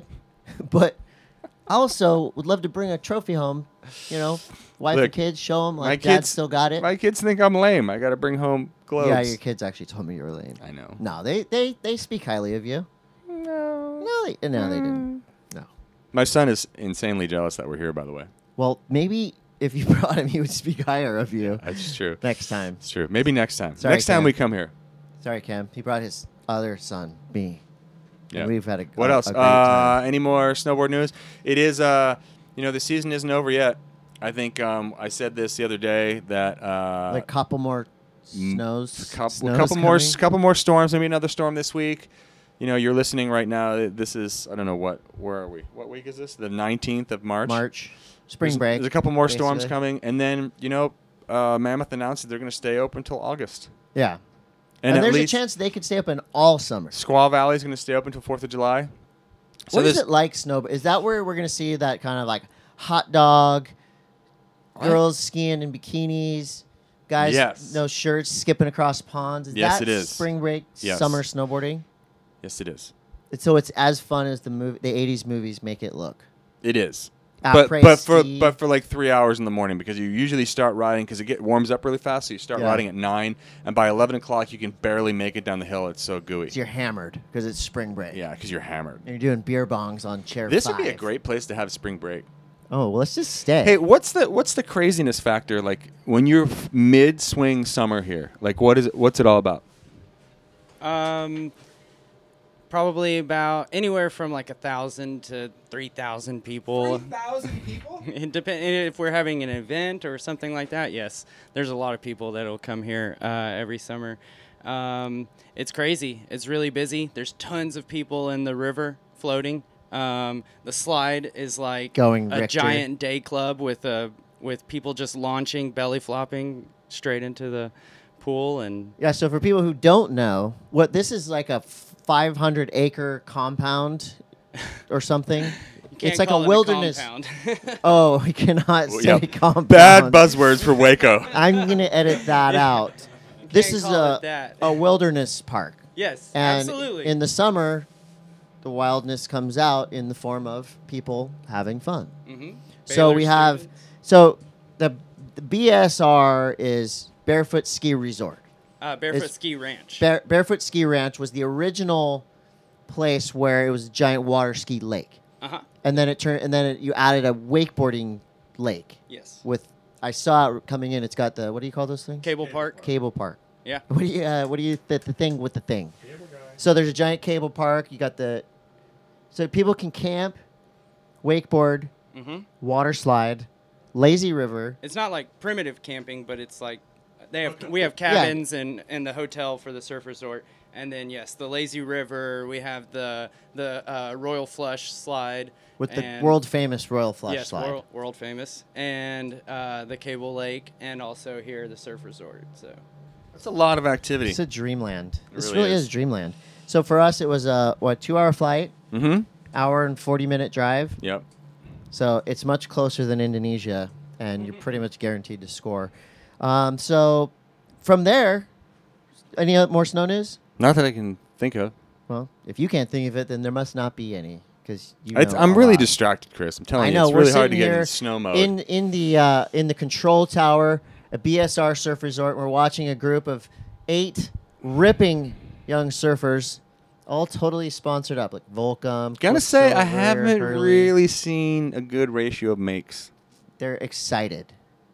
[SPEAKER 1] but I also would love to bring a trophy home. You know, wife
[SPEAKER 5] Look,
[SPEAKER 1] and kids, show them
[SPEAKER 5] my
[SPEAKER 1] like dad
[SPEAKER 5] kids
[SPEAKER 1] still got it.
[SPEAKER 5] My kids think I'm lame. I got to bring home globes.
[SPEAKER 1] Yeah, your kids actually told me you were lame.
[SPEAKER 5] I know.
[SPEAKER 1] No, they they they speak highly of you.
[SPEAKER 5] No.
[SPEAKER 1] No, they no they didn't. No.
[SPEAKER 5] My son is insanely jealous that we're here, by the way.
[SPEAKER 1] Well, maybe if you brought him, he would speak higher of you
[SPEAKER 5] That's true.
[SPEAKER 1] next time.
[SPEAKER 5] It's true. Maybe next time.
[SPEAKER 1] Sorry,
[SPEAKER 5] next time
[SPEAKER 1] Cam.
[SPEAKER 5] we come here.
[SPEAKER 1] Sorry, Cam. He brought his other son, me.
[SPEAKER 5] Yeah.
[SPEAKER 1] And we've had a
[SPEAKER 5] What
[SPEAKER 1] a-
[SPEAKER 5] else?
[SPEAKER 1] a great
[SPEAKER 5] Uh,
[SPEAKER 1] time.
[SPEAKER 5] any more snowboard news? It is, uh, you know, the season isn't over yet. I think um, I said this the other day that uh,
[SPEAKER 1] Like a couple more
[SPEAKER 5] m-
[SPEAKER 1] snows.
[SPEAKER 5] couple,
[SPEAKER 1] snows
[SPEAKER 5] couple more,
[SPEAKER 1] coming.
[SPEAKER 5] couple more storms. Maybe another storm this week. You know, you're listening right now. This is I don't know what. Where are we? What week is this? The nineteenth of March.
[SPEAKER 1] March, spring
[SPEAKER 5] There's,
[SPEAKER 1] break.
[SPEAKER 5] There's a couple more storms
[SPEAKER 1] basically.
[SPEAKER 5] coming, and then you know, uh, Mammoth announced that they're going to stay open until August.
[SPEAKER 1] Yeah,
[SPEAKER 5] And,
[SPEAKER 1] and,
[SPEAKER 5] at
[SPEAKER 1] there's
[SPEAKER 5] least
[SPEAKER 1] a chance they could stay open all summer.
[SPEAKER 5] Squaw Valley is going to stay open until Fourth of July. So
[SPEAKER 1] What is
[SPEAKER 5] there's-
[SPEAKER 1] it like snow? Is that where we're gonna see that kind of like hot dog, girls skiing in bikinis, guys
[SPEAKER 5] Yes.
[SPEAKER 1] no shirts skipping across ponds? Is
[SPEAKER 5] Yes,
[SPEAKER 1] that
[SPEAKER 5] it is.
[SPEAKER 1] spring break,
[SPEAKER 5] Yes.
[SPEAKER 1] summer snowboarding?
[SPEAKER 5] Yes, it is.
[SPEAKER 1] It's- So it's as fun as the movie, the eighties movies make it look.
[SPEAKER 5] It is. But,
[SPEAKER 1] Après
[SPEAKER 5] but for
[SPEAKER 1] ski.
[SPEAKER 5] but for like three hours in the morning because you usually start riding because it get warms up really fast. So you start
[SPEAKER 1] Yeah.
[SPEAKER 5] riding at nine, and by eleven o'clock you can barely make it down the hill. It's so gooey.
[SPEAKER 1] So you're hammered because it's spring break.
[SPEAKER 5] Yeah, because you're hammered.
[SPEAKER 1] And you're doing beer bongs on chair
[SPEAKER 5] This
[SPEAKER 1] five.
[SPEAKER 5] would be a great place to have spring break.
[SPEAKER 1] Oh, well, let's just stay.
[SPEAKER 5] Hey, what's the what's the craziness factor like when you're mid swing summer here? Like, what is it? What's it all about?
[SPEAKER 6] Um, probably about anywhere from like a thousand to three thousand people.
[SPEAKER 5] thousand people.
[SPEAKER 6] It depends if we're having an event or something like that. Yes, there's a lot of people that'll come here uh, every summer. Um, it's crazy. It's really busy. There's tons of people in the river floating. Um, the slide is like
[SPEAKER 1] Going
[SPEAKER 6] a
[SPEAKER 1] Richter.
[SPEAKER 6] giant day club with a with people just launching, belly flopping straight into the pool and
[SPEAKER 1] Yeah, so for people who don't know, what this is like a five hundred acre compound or something.
[SPEAKER 6] you can't
[SPEAKER 1] It's like
[SPEAKER 6] call
[SPEAKER 1] a
[SPEAKER 6] it
[SPEAKER 1] wilderness.
[SPEAKER 6] compound.
[SPEAKER 1] Oh, we cannot
[SPEAKER 5] Well,
[SPEAKER 1] say
[SPEAKER 5] yeah.
[SPEAKER 1] compound.
[SPEAKER 5] Bad buzzwords for Waco.
[SPEAKER 1] I'm going to edit that out. This
[SPEAKER 6] can't
[SPEAKER 1] is
[SPEAKER 6] call
[SPEAKER 1] a,
[SPEAKER 6] it that.
[SPEAKER 1] a wilderness park.
[SPEAKER 6] Yes,
[SPEAKER 1] And
[SPEAKER 6] absolutely.
[SPEAKER 1] in the summer, the wildness comes out in the form of people having fun.
[SPEAKER 6] Mhm.
[SPEAKER 1] So
[SPEAKER 6] Baylor
[SPEAKER 1] we have,
[SPEAKER 6] students.
[SPEAKER 1] so the, the B S R is Barefoot Ski Resort.
[SPEAKER 6] uh, Barefoot
[SPEAKER 1] it's-
[SPEAKER 6] Ski Ranch.
[SPEAKER 1] Bare, Barefoot Ski Ranch was the original place where it was a giant water ski lake,
[SPEAKER 6] uh huh.
[SPEAKER 1] and then it turned, and then it, you added a wakeboarding lake
[SPEAKER 6] Yes.
[SPEAKER 1] with. I saw it coming in. It's got the what do you call those things?
[SPEAKER 6] Cable Park.
[SPEAKER 1] Cable park.
[SPEAKER 6] Yeah.
[SPEAKER 1] What do you uh, what do you the, the thing with the thing? So there's a giant cable park. You got the so people can camp, wakeboard,
[SPEAKER 6] Mm-hmm.
[SPEAKER 1] water slide, lazy river.
[SPEAKER 6] It's not like primitive camping, but it's like they have we have cabins and and the hotel for the surf resort, and then yes, the lazy river. We have the the uh, Royal Flush slide
[SPEAKER 1] With the
[SPEAKER 6] and-
[SPEAKER 1] world famous Royal Flush
[SPEAKER 6] yes,
[SPEAKER 1] slide.
[SPEAKER 6] world, world famous, and uh, the Cable Lake, and also here the surf resort. So
[SPEAKER 5] That's a lot of activity.
[SPEAKER 1] It's a dreamland.
[SPEAKER 5] It
[SPEAKER 1] This
[SPEAKER 5] really
[SPEAKER 1] really
[SPEAKER 5] is.
[SPEAKER 1] is. dreamland. So for us, it was a what two hour flight,
[SPEAKER 5] Mm-hmm.
[SPEAKER 1] hour and forty minute drive.
[SPEAKER 5] Yep.
[SPEAKER 1] So it's much closer than Indonesia, and you're pretty much guaranteed to score. Um, so from there, any other more snow news?
[SPEAKER 5] Not that I can think of.
[SPEAKER 1] Well, if you can't think of it, then there must not be any because you.
[SPEAKER 5] It's,
[SPEAKER 1] know
[SPEAKER 5] I'm
[SPEAKER 1] a
[SPEAKER 5] really
[SPEAKER 1] lot.
[SPEAKER 5] distracted, Chris. I'm telling
[SPEAKER 1] I
[SPEAKER 5] you,
[SPEAKER 1] know
[SPEAKER 5] it's
[SPEAKER 1] we're
[SPEAKER 5] really hard to
[SPEAKER 1] sitting
[SPEAKER 5] get
[SPEAKER 1] here
[SPEAKER 5] in snow mode.
[SPEAKER 1] in in the uh, in the control tower, a B S R surf resort. We're watching a group of eight ripping young surfers, all totally sponsored up, like Volcom.
[SPEAKER 5] Gotta say, I
[SPEAKER 1] Quicksilver,
[SPEAKER 5] haven't
[SPEAKER 1] Hurley.
[SPEAKER 5] really seen a good ratio of makes.
[SPEAKER 1] They're excited.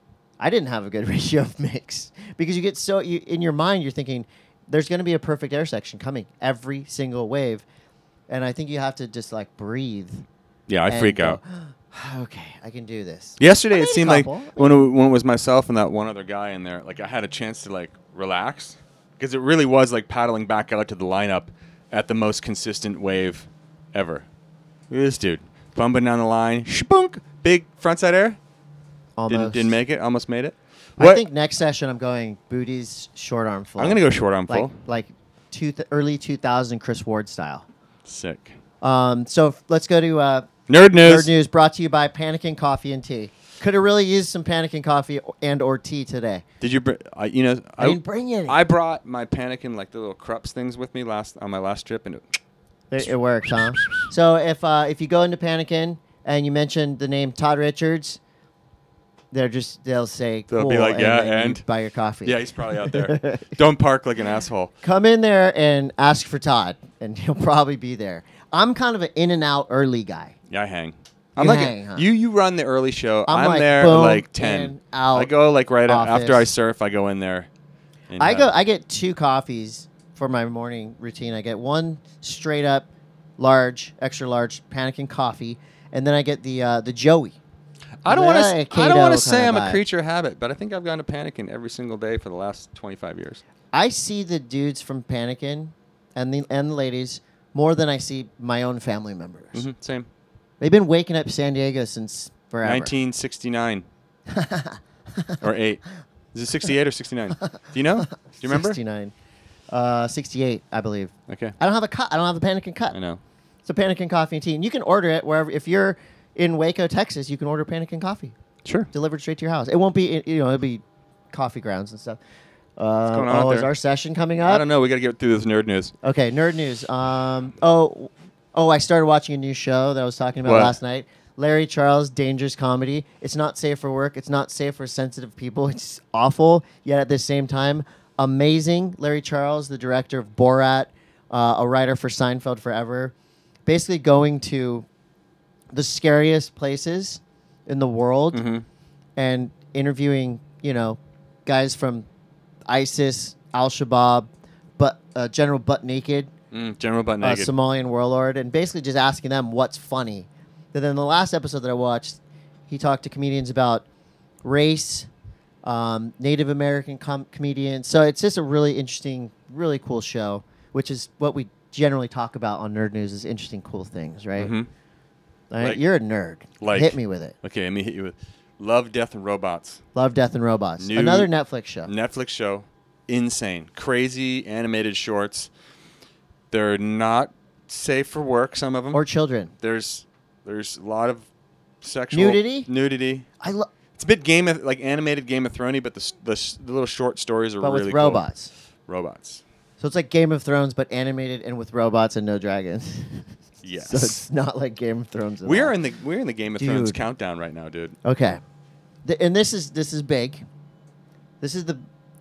[SPEAKER 1] I didn't have a good ratio of mix because you get so you, in your mind you're thinking there's going to be a perfect air section coming every single wave, and I think you have to just like breathe.
[SPEAKER 5] Yeah, I
[SPEAKER 1] and
[SPEAKER 5] freak
[SPEAKER 1] go,
[SPEAKER 5] out.
[SPEAKER 1] Okay, I can do this.
[SPEAKER 5] Yesterday,
[SPEAKER 1] I
[SPEAKER 5] it
[SPEAKER 1] made a
[SPEAKER 5] seemed like
[SPEAKER 1] couple.
[SPEAKER 5] when it, when it was myself and that one other guy in there, like I had a chance to like relax because it really was like paddling back out to the lineup at the most consistent wave ever. Look at this dude bumping down the line, shpunk, big frontside air.
[SPEAKER 1] Almost
[SPEAKER 5] Didn't didn't make it. Almost made it.
[SPEAKER 1] I
[SPEAKER 5] What?
[SPEAKER 1] think next session I'm going booties short arm full.
[SPEAKER 5] I'm gonna go short arm
[SPEAKER 1] like
[SPEAKER 5] full.
[SPEAKER 1] like two th- early two thousand Chris Ward style.
[SPEAKER 5] Sick.
[SPEAKER 1] Um, so f- let's go to uh,
[SPEAKER 5] Nerd news.
[SPEAKER 1] Nerd News, brought to you by Panicking Coffee and Tea. Could have really used some Panicking Coffee and or tea today.
[SPEAKER 5] Did you? Br- I, you know,
[SPEAKER 1] I, didn't bring any.
[SPEAKER 5] I brought my Panikin like the little Krups things with me last on my last trip, and it,
[SPEAKER 1] It, it works, huh? So if uh, if you go into Panikin and you mention the name Todd Richards, they're just they'll say
[SPEAKER 5] They'll
[SPEAKER 1] cool,
[SPEAKER 5] be like, yeah,
[SPEAKER 1] then you
[SPEAKER 5] and?
[SPEAKER 1] buy your coffee.
[SPEAKER 5] Yeah, he's probably out there. Don't park like an asshole.
[SPEAKER 1] Come in there and ask for Todd, and he'll probably be there. I'm kind of an in and out early guy.
[SPEAKER 5] Yeah, I hang. I'm
[SPEAKER 1] You
[SPEAKER 5] like
[SPEAKER 1] hang,
[SPEAKER 5] a,
[SPEAKER 1] huh?
[SPEAKER 5] you. You run the early show.
[SPEAKER 1] I'm
[SPEAKER 5] I'm,
[SPEAKER 1] like,
[SPEAKER 5] there
[SPEAKER 1] boom,
[SPEAKER 5] at like
[SPEAKER 1] in,
[SPEAKER 5] ten.
[SPEAKER 1] out,
[SPEAKER 5] I go like right a- after I
[SPEAKER 1] office.
[SPEAKER 5] surf. I go in there. and
[SPEAKER 1] I
[SPEAKER 5] have-
[SPEAKER 1] go. I get two coffees for my morning routine. I get one straight up, large, extra large Panikin coffee, and then I get the uh, the Joey.
[SPEAKER 5] I don't
[SPEAKER 1] Like,
[SPEAKER 5] want
[SPEAKER 1] uh,
[SPEAKER 5] to.
[SPEAKER 1] Kato
[SPEAKER 5] I don't want to
[SPEAKER 1] kinda
[SPEAKER 5] say I'm a
[SPEAKER 1] vibe.
[SPEAKER 5] creature of habit, but I think I've gone to Panikin every single day for the last twenty-five years.
[SPEAKER 1] I see the dudes from Panikin and the and the ladies more than I see my own family members.
[SPEAKER 5] hmm Same.
[SPEAKER 1] They've been waking up San Diego since forever.
[SPEAKER 5] nineteen sixty-nine or eight. Is it sixty-eight or sixty-nine? Do you know? Do you remember?
[SPEAKER 1] sixty-nine. Uh, sixty-eight, I believe.
[SPEAKER 5] Okay.
[SPEAKER 1] I don't have a cut. I don't have a Panikin cut.
[SPEAKER 5] I know.
[SPEAKER 1] It's a Panikin coffee and tea, and you can order it wherever. If you're in Waco, Texas, you can order Panikin coffee
[SPEAKER 5] Sure.
[SPEAKER 1] delivered straight to your house. It won't be, you know, it'll be coffee grounds and stuff. Uh,
[SPEAKER 5] going on out
[SPEAKER 1] oh, is
[SPEAKER 5] there?
[SPEAKER 1] our session coming up?
[SPEAKER 5] I don't know. We got to get through this nerd news.
[SPEAKER 1] Okay, nerd news. Um, oh, oh, I started watching a new show that I was talking about
[SPEAKER 5] What?
[SPEAKER 1] last night. Larry Charles, Dangerous Comedy. It's not safe for work. It's not safe for sensitive people. It's awful, yet at the same time, amazing. Larry Charles, the director of Borat, uh, a writer for Seinfeld forever, basically going to the scariest places in the world
[SPEAKER 5] Mhm.
[SPEAKER 1] and interviewing, you know, guys from ISIS, Al-Shabaab, but uh, General Butt Naked,
[SPEAKER 5] Mm, General Butt
[SPEAKER 1] uh,
[SPEAKER 5] Naked.
[SPEAKER 1] Somalian warlord, and basically just asking them what's funny. And then the last episode that I watched, he talked to comedians about race, um, Native American com- comedians. So it's just a really interesting, really cool show, which is what we generally talk about on Nerd News is interesting, cool things, right?
[SPEAKER 5] Mhm.
[SPEAKER 1] All right?
[SPEAKER 5] Like-
[SPEAKER 1] You're a nerd.
[SPEAKER 5] like-
[SPEAKER 1] Hit me with it.
[SPEAKER 5] Okay, let me hit you with Love, Death, and Robots.
[SPEAKER 1] Love, Death, and Robots.
[SPEAKER 5] New-
[SPEAKER 1] Another Netflix show.
[SPEAKER 5] Netflix show. Insane. Crazy animated shorts. They're not safe for work, some of them.
[SPEAKER 1] Or children.
[SPEAKER 5] There's there's a lot of sexual
[SPEAKER 1] Nudity?
[SPEAKER 5] Nudity.
[SPEAKER 1] I love,
[SPEAKER 5] It's a bit Game of like animated Game of Thrones, but the, s- the s- the little short stories are
[SPEAKER 1] but
[SPEAKER 5] really
[SPEAKER 1] with
[SPEAKER 5] cool.
[SPEAKER 1] robots.
[SPEAKER 5] Robots.
[SPEAKER 1] So it's like Game of Thrones, but animated and with robots and no dragons.
[SPEAKER 5] Yes.
[SPEAKER 1] So it's not like Game of Thrones. At
[SPEAKER 5] we
[SPEAKER 1] all.
[SPEAKER 5] are in the we're in the Game of Thrones
[SPEAKER 1] Dude.
[SPEAKER 5] countdown right now, dude.
[SPEAKER 1] Okay, the, and this is this is big. This is the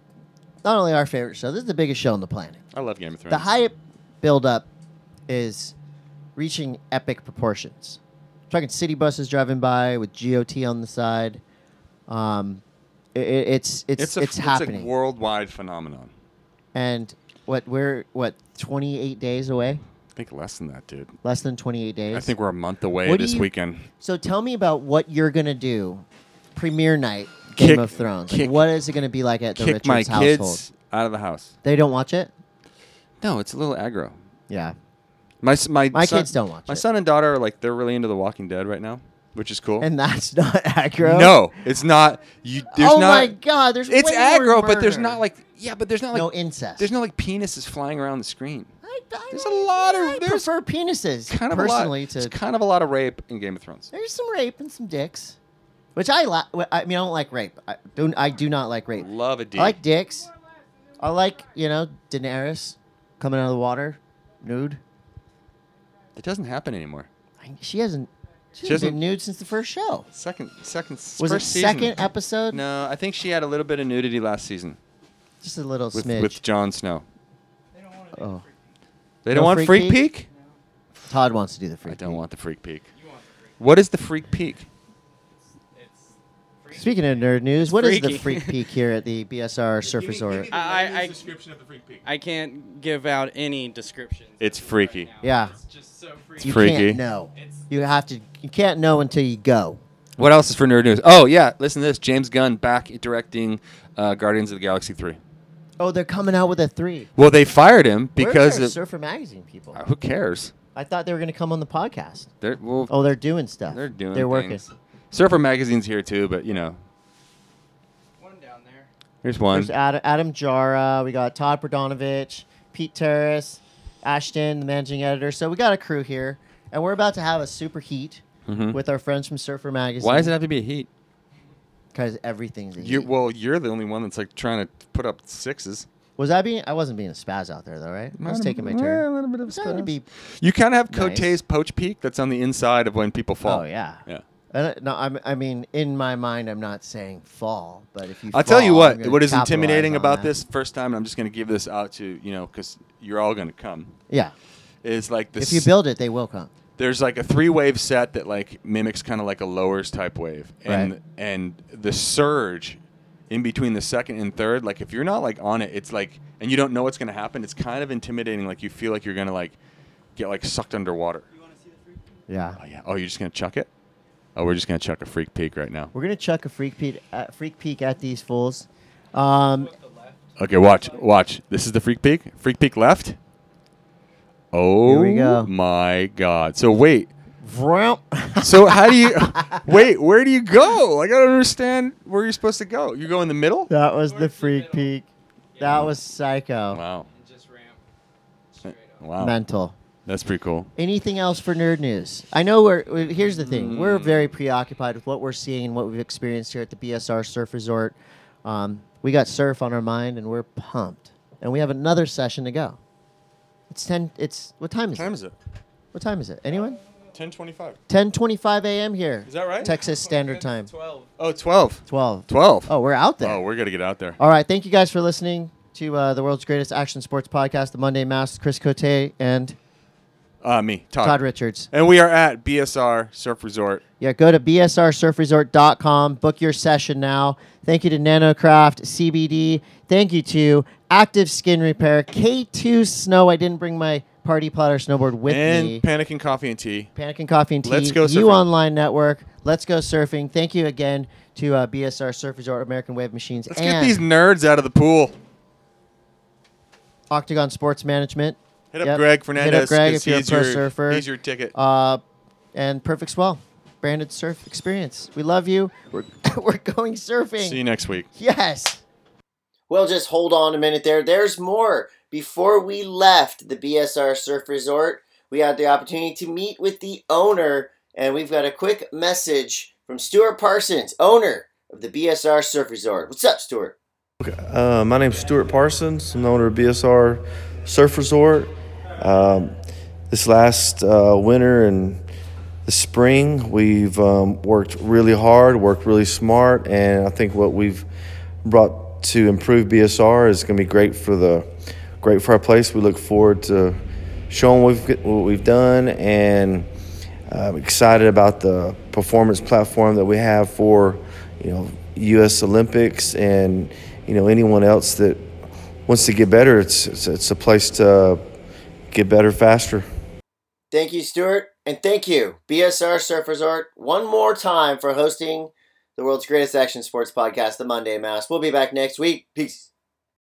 [SPEAKER 1] not only our favorite show. This is the biggest show on the planet.
[SPEAKER 5] I love Game of Thrones.
[SPEAKER 1] The hype buildup is reaching epic proportions. I'm talking city buses driving by with G O T on the side. Um, it, it- it's it's
[SPEAKER 5] it's
[SPEAKER 1] it's,
[SPEAKER 5] a,
[SPEAKER 1] happening.
[SPEAKER 5] It's a worldwide phenomenon.
[SPEAKER 1] And what we're what twenty-eight days away?
[SPEAKER 5] I think less than that, dude.
[SPEAKER 1] Less than twenty-eight days.
[SPEAKER 5] I think we're a month away
[SPEAKER 1] What do
[SPEAKER 5] this
[SPEAKER 1] you-
[SPEAKER 5] weekend.
[SPEAKER 1] So tell me about what you're gonna do, premiere night, Game
[SPEAKER 5] Kick-
[SPEAKER 1] of Thrones. Like,
[SPEAKER 5] kick-
[SPEAKER 1] what is it gonna be like at the
[SPEAKER 5] Kick
[SPEAKER 1] Richards
[SPEAKER 5] my
[SPEAKER 1] household?
[SPEAKER 5] kids out of the house.
[SPEAKER 1] They don't watch it.
[SPEAKER 5] No, it's a little aggro.
[SPEAKER 1] Yeah,
[SPEAKER 5] My s- my
[SPEAKER 1] my
[SPEAKER 5] son,
[SPEAKER 1] kids don't watch
[SPEAKER 5] My
[SPEAKER 1] it.
[SPEAKER 5] son and daughter are like they're really into The Walking Dead right now, which is cool.
[SPEAKER 1] And that's not aggro.
[SPEAKER 5] No, it's not. You there's
[SPEAKER 1] oh
[SPEAKER 5] not.
[SPEAKER 1] my God, there's
[SPEAKER 5] It's
[SPEAKER 1] way more
[SPEAKER 5] aggro, but there's
[SPEAKER 1] murder.
[SPEAKER 5] not like yeah, but there's not like
[SPEAKER 1] no incest.
[SPEAKER 5] there's no like penises flying around the screen.
[SPEAKER 1] I, I,
[SPEAKER 5] There's a lot of-
[SPEAKER 1] I
[SPEAKER 5] there's
[SPEAKER 1] prefer penises
[SPEAKER 5] Kind of
[SPEAKER 1] personally
[SPEAKER 5] a lot.
[SPEAKER 1] to.
[SPEAKER 5] It's kind of a lot of rape in Game of Thrones.
[SPEAKER 1] There's some rape and some dicks, which I like. I mean, I don't like rape. I don't. I do not like rape.
[SPEAKER 5] Love a D.
[SPEAKER 1] I like dicks. I like you know Daenerys coming out of the water, nude.
[SPEAKER 5] It doesn't happen anymore.
[SPEAKER 1] I, she hasn't. She,
[SPEAKER 5] She
[SPEAKER 1] hasn't
[SPEAKER 5] hasn't-
[SPEAKER 1] been nude since the first show.
[SPEAKER 5] Second, second,
[SPEAKER 1] Was
[SPEAKER 5] first
[SPEAKER 1] it
[SPEAKER 5] season.
[SPEAKER 1] second episode?
[SPEAKER 5] No, I think she had a little bit of nudity last season
[SPEAKER 1] Just a little
[SPEAKER 5] with
[SPEAKER 1] smidge.
[SPEAKER 5] with Jon Snow.
[SPEAKER 1] oh,
[SPEAKER 5] They
[SPEAKER 1] No
[SPEAKER 5] don't want
[SPEAKER 1] freak
[SPEAKER 5] freak
[SPEAKER 1] peek?
[SPEAKER 5] peek.
[SPEAKER 1] Todd wants to do the free.
[SPEAKER 5] I don't
[SPEAKER 1] peek.
[SPEAKER 5] want the freak peek. What is the freak peek?
[SPEAKER 1] Speaking of nerd news, what is the
[SPEAKER 6] freaky.
[SPEAKER 1] freak peak here at the B S R Surf Resort?
[SPEAKER 6] I- I- I-
[SPEAKER 2] description of the freak peak.
[SPEAKER 6] I can't give out any descriptions.
[SPEAKER 5] It's freaky.
[SPEAKER 1] Yeah.
[SPEAKER 6] It's just so freaky.
[SPEAKER 1] You
[SPEAKER 5] freaky.
[SPEAKER 1] can't know. You have to. You can't know until you go.
[SPEAKER 5] What else is for nerd news? Oh yeah, listen to this. James Gunn back directing uh, Guardians of the Galaxy three.
[SPEAKER 1] Oh, they're coming out with a three.
[SPEAKER 5] Well, they fired him because
[SPEAKER 1] Where's our
[SPEAKER 5] of,
[SPEAKER 1] Surfer Magazine people?
[SPEAKER 5] uh, who cares?
[SPEAKER 1] I thought they were going to come on the podcast.
[SPEAKER 5] They're well,
[SPEAKER 1] Oh, they're doing stuff.
[SPEAKER 5] they're doing.
[SPEAKER 1] They're working.
[SPEAKER 5] things. Surfer Magazine's here too, but you know,
[SPEAKER 6] One down there.
[SPEAKER 5] here's one.
[SPEAKER 1] There's Adam, Adam Jara. We got Todd Prodanovich, Pete Terrace, Ashton, the managing editor. So we got a crew here, and we're about to have a super heat
[SPEAKER 5] Mhm.
[SPEAKER 1] with our friends from Surfer Magazine.
[SPEAKER 5] Why does it have to be a heat?
[SPEAKER 1] Because everything's a
[SPEAKER 5] You
[SPEAKER 1] heat.
[SPEAKER 5] well, you're the only one that's like trying to put up sixes.
[SPEAKER 1] Was I being? I wasn't being a spaz out there though, right? I was taking my turn.
[SPEAKER 5] A little bit of
[SPEAKER 1] I was trying to be.
[SPEAKER 5] You kind of have
[SPEAKER 1] Nice.
[SPEAKER 5] Cote's Poach Peak that's on the inside of when people fall.
[SPEAKER 1] Oh yeah.
[SPEAKER 5] Yeah.
[SPEAKER 1] Uh, no, I'm, I mean, in my mind, I'm not saying fall, but if you.
[SPEAKER 5] I'll tell you
[SPEAKER 1] fall, I'm
[SPEAKER 5] what.
[SPEAKER 1] gonna
[SPEAKER 5] What is
[SPEAKER 1] capitalize
[SPEAKER 5] intimidating
[SPEAKER 1] on
[SPEAKER 5] about
[SPEAKER 1] that.
[SPEAKER 5] this first time, and I'm just going to give this out to you know because you're all going to come.
[SPEAKER 1] Yeah.
[SPEAKER 5] Is like this.
[SPEAKER 1] If you build it, they will come.
[SPEAKER 5] There's like a three wave set that like mimics kind of like a lowers type wave, and
[SPEAKER 1] Right.
[SPEAKER 5] and the surge in between the second and third, like if you're not like on it, it's like, and you don't know what's going to happen, it's kind of intimidating. Like you feel like you're going to like get like sucked underwater.
[SPEAKER 1] Yeah.
[SPEAKER 5] Oh yeah. Oh, you're just going to chuck it? Oh, we're just going to chuck a freak peak right now.
[SPEAKER 1] We're gonna chuck a freak peek, uh, freak peek at these fools. Um,
[SPEAKER 5] Okay, watch, watch. This is the freak peak. Freak peak left. Oh
[SPEAKER 1] Here we go.
[SPEAKER 5] my God. So wait.
[SPEAKER 1] vroom.
[SPEAKER 5] So how do you wait? Where do you go? Like I don't understand where you're supposed to go. You go in the middle.
[SPEAKER 1] That was the freak peek. That was psycho.
[SPEAKER 5] Wow.
[SPEAKER 6] Just ramp.
[SPEAKER 5] Wow.
[SPEAKER 1] Mental.
[SPEAKER 5] That's pretty cool.
[SPEAKER 1] Anything else for nerd news? I know we're. we- Here's the thing: we're very preoccupied with what we're seeing and what we've experienced here at the B S R Surf Resort. Um, we got surf on our mind, and we're pumped. And we have another session to go. It's ten. It's what time is
[SPEAKER 5] What time
[SPEAKER 1] it?
[SPEAKER 5] is it?
[SPEAKER 1] What time is it? Anyone?
[SPEAKER 5] ten twenty-five.
[SPEAKER 1] ten twenty-five a.m. here.
[SPEAKER 5] Is that right?
[SPEAKER 1] Texas Standard Time.
[SPEAKER 6] twelve.
[SPEAKER 5] Oh, twelve.
[SPEAKER 1] twelve.
[SPEAKER 5] twelve.
[SPEAKER 1] Oh, we're out there.
[SPEAKER 5] Oh, we're gonna get out there.
[SPEAKER 1] All right. Thank you guys for listening to uh, the world's greatest action sports podcast, the Monday Mass. Chris Cote and
[SPEAKER 5] Uh, me, Todd.
[SPEAKER 1] Todd Richards.
[SPEAKER 5] And we are at B S R Surf Resort.
[SPEAKER 1] Yeah, go to b s r surf resort dot com. Book your session now. Thank you to NanoCraft, C B D. Thank you to Active Skin Repair, K two Snow. I didn't bring my Party Plotter snowboard with
[SPEAKER 5] and
[SPEAKER 1] me.
[SPEAKER 5] Panic and Coffee and Tea.
[SPEAKER 1] Panic and Coffee and Tea.
[SPEAKER 5] Let's Go
[SPEAKER 1] You
[SPEAKER 5] Surfing.
[SPEAKER 1] Online Network. Let's Go Surfing. Thank you again to uh, B S R Surf Resort, American Wave Machines,
[SPEAKER 5] Let's
[SPEAKER 1] and
[SPEAKER 5] get these nerds out of the pool.
[SPEAKER 1] Octagon Sports Management.
[SPEAKER 5] Hit up
[SPEAKER 1] Yep.
[SPEAKER 5] Greg
[SPEAKER 1] Hit
[SPEAKER 5] Fernandez.
[SPEAKER 1] up Greg
[SPEAKER 5] 'cause
[SPEAKER 1] if you're a
[SPEAKER 5] he's
[SPEAKER 1] pro
[SPEAKER 5] your,
[SPEAKER 1] surfer.
[SPEAKER 5] He's your ticket.
[SPEAKER 1] Uh, and Perfect Swell, branded surf experience. We love you. We're, we're going surfing.
[SPEAKER 5] See you next week.
[SPEAKER 1] Yes. Well, just hold on a minute there. There's more. Before we left the B S R Surf Resort, we had the opportunity to meet with the owner, and we've got a quick message from Stuart Parsons, owner of the B S R Surf Resort. What's up, Stuart?
[SPEAKER 7] Uh, my name's Stuart Parsons. I'm the owner of B S R Surf Resort. Um, this last uh, winter and the spring, we've um, worked really hard, worked really smart, and I think what we've brought to improve B S R is going to be great for the great for our place. We look forward to showing what we've, what we've done, and I'm excited about the performance platform that we have for, you know, U S Olympics and, you know, anyone else that wants to get better. It's it's, it's a place to get better faster.
[SPEAKER 1] Thank you, Stuart. And thank you, B S R Surf Resort, one more time for hosting the world's greatest action sports podcast, the Monday Mass. We'll be back next week. Peace.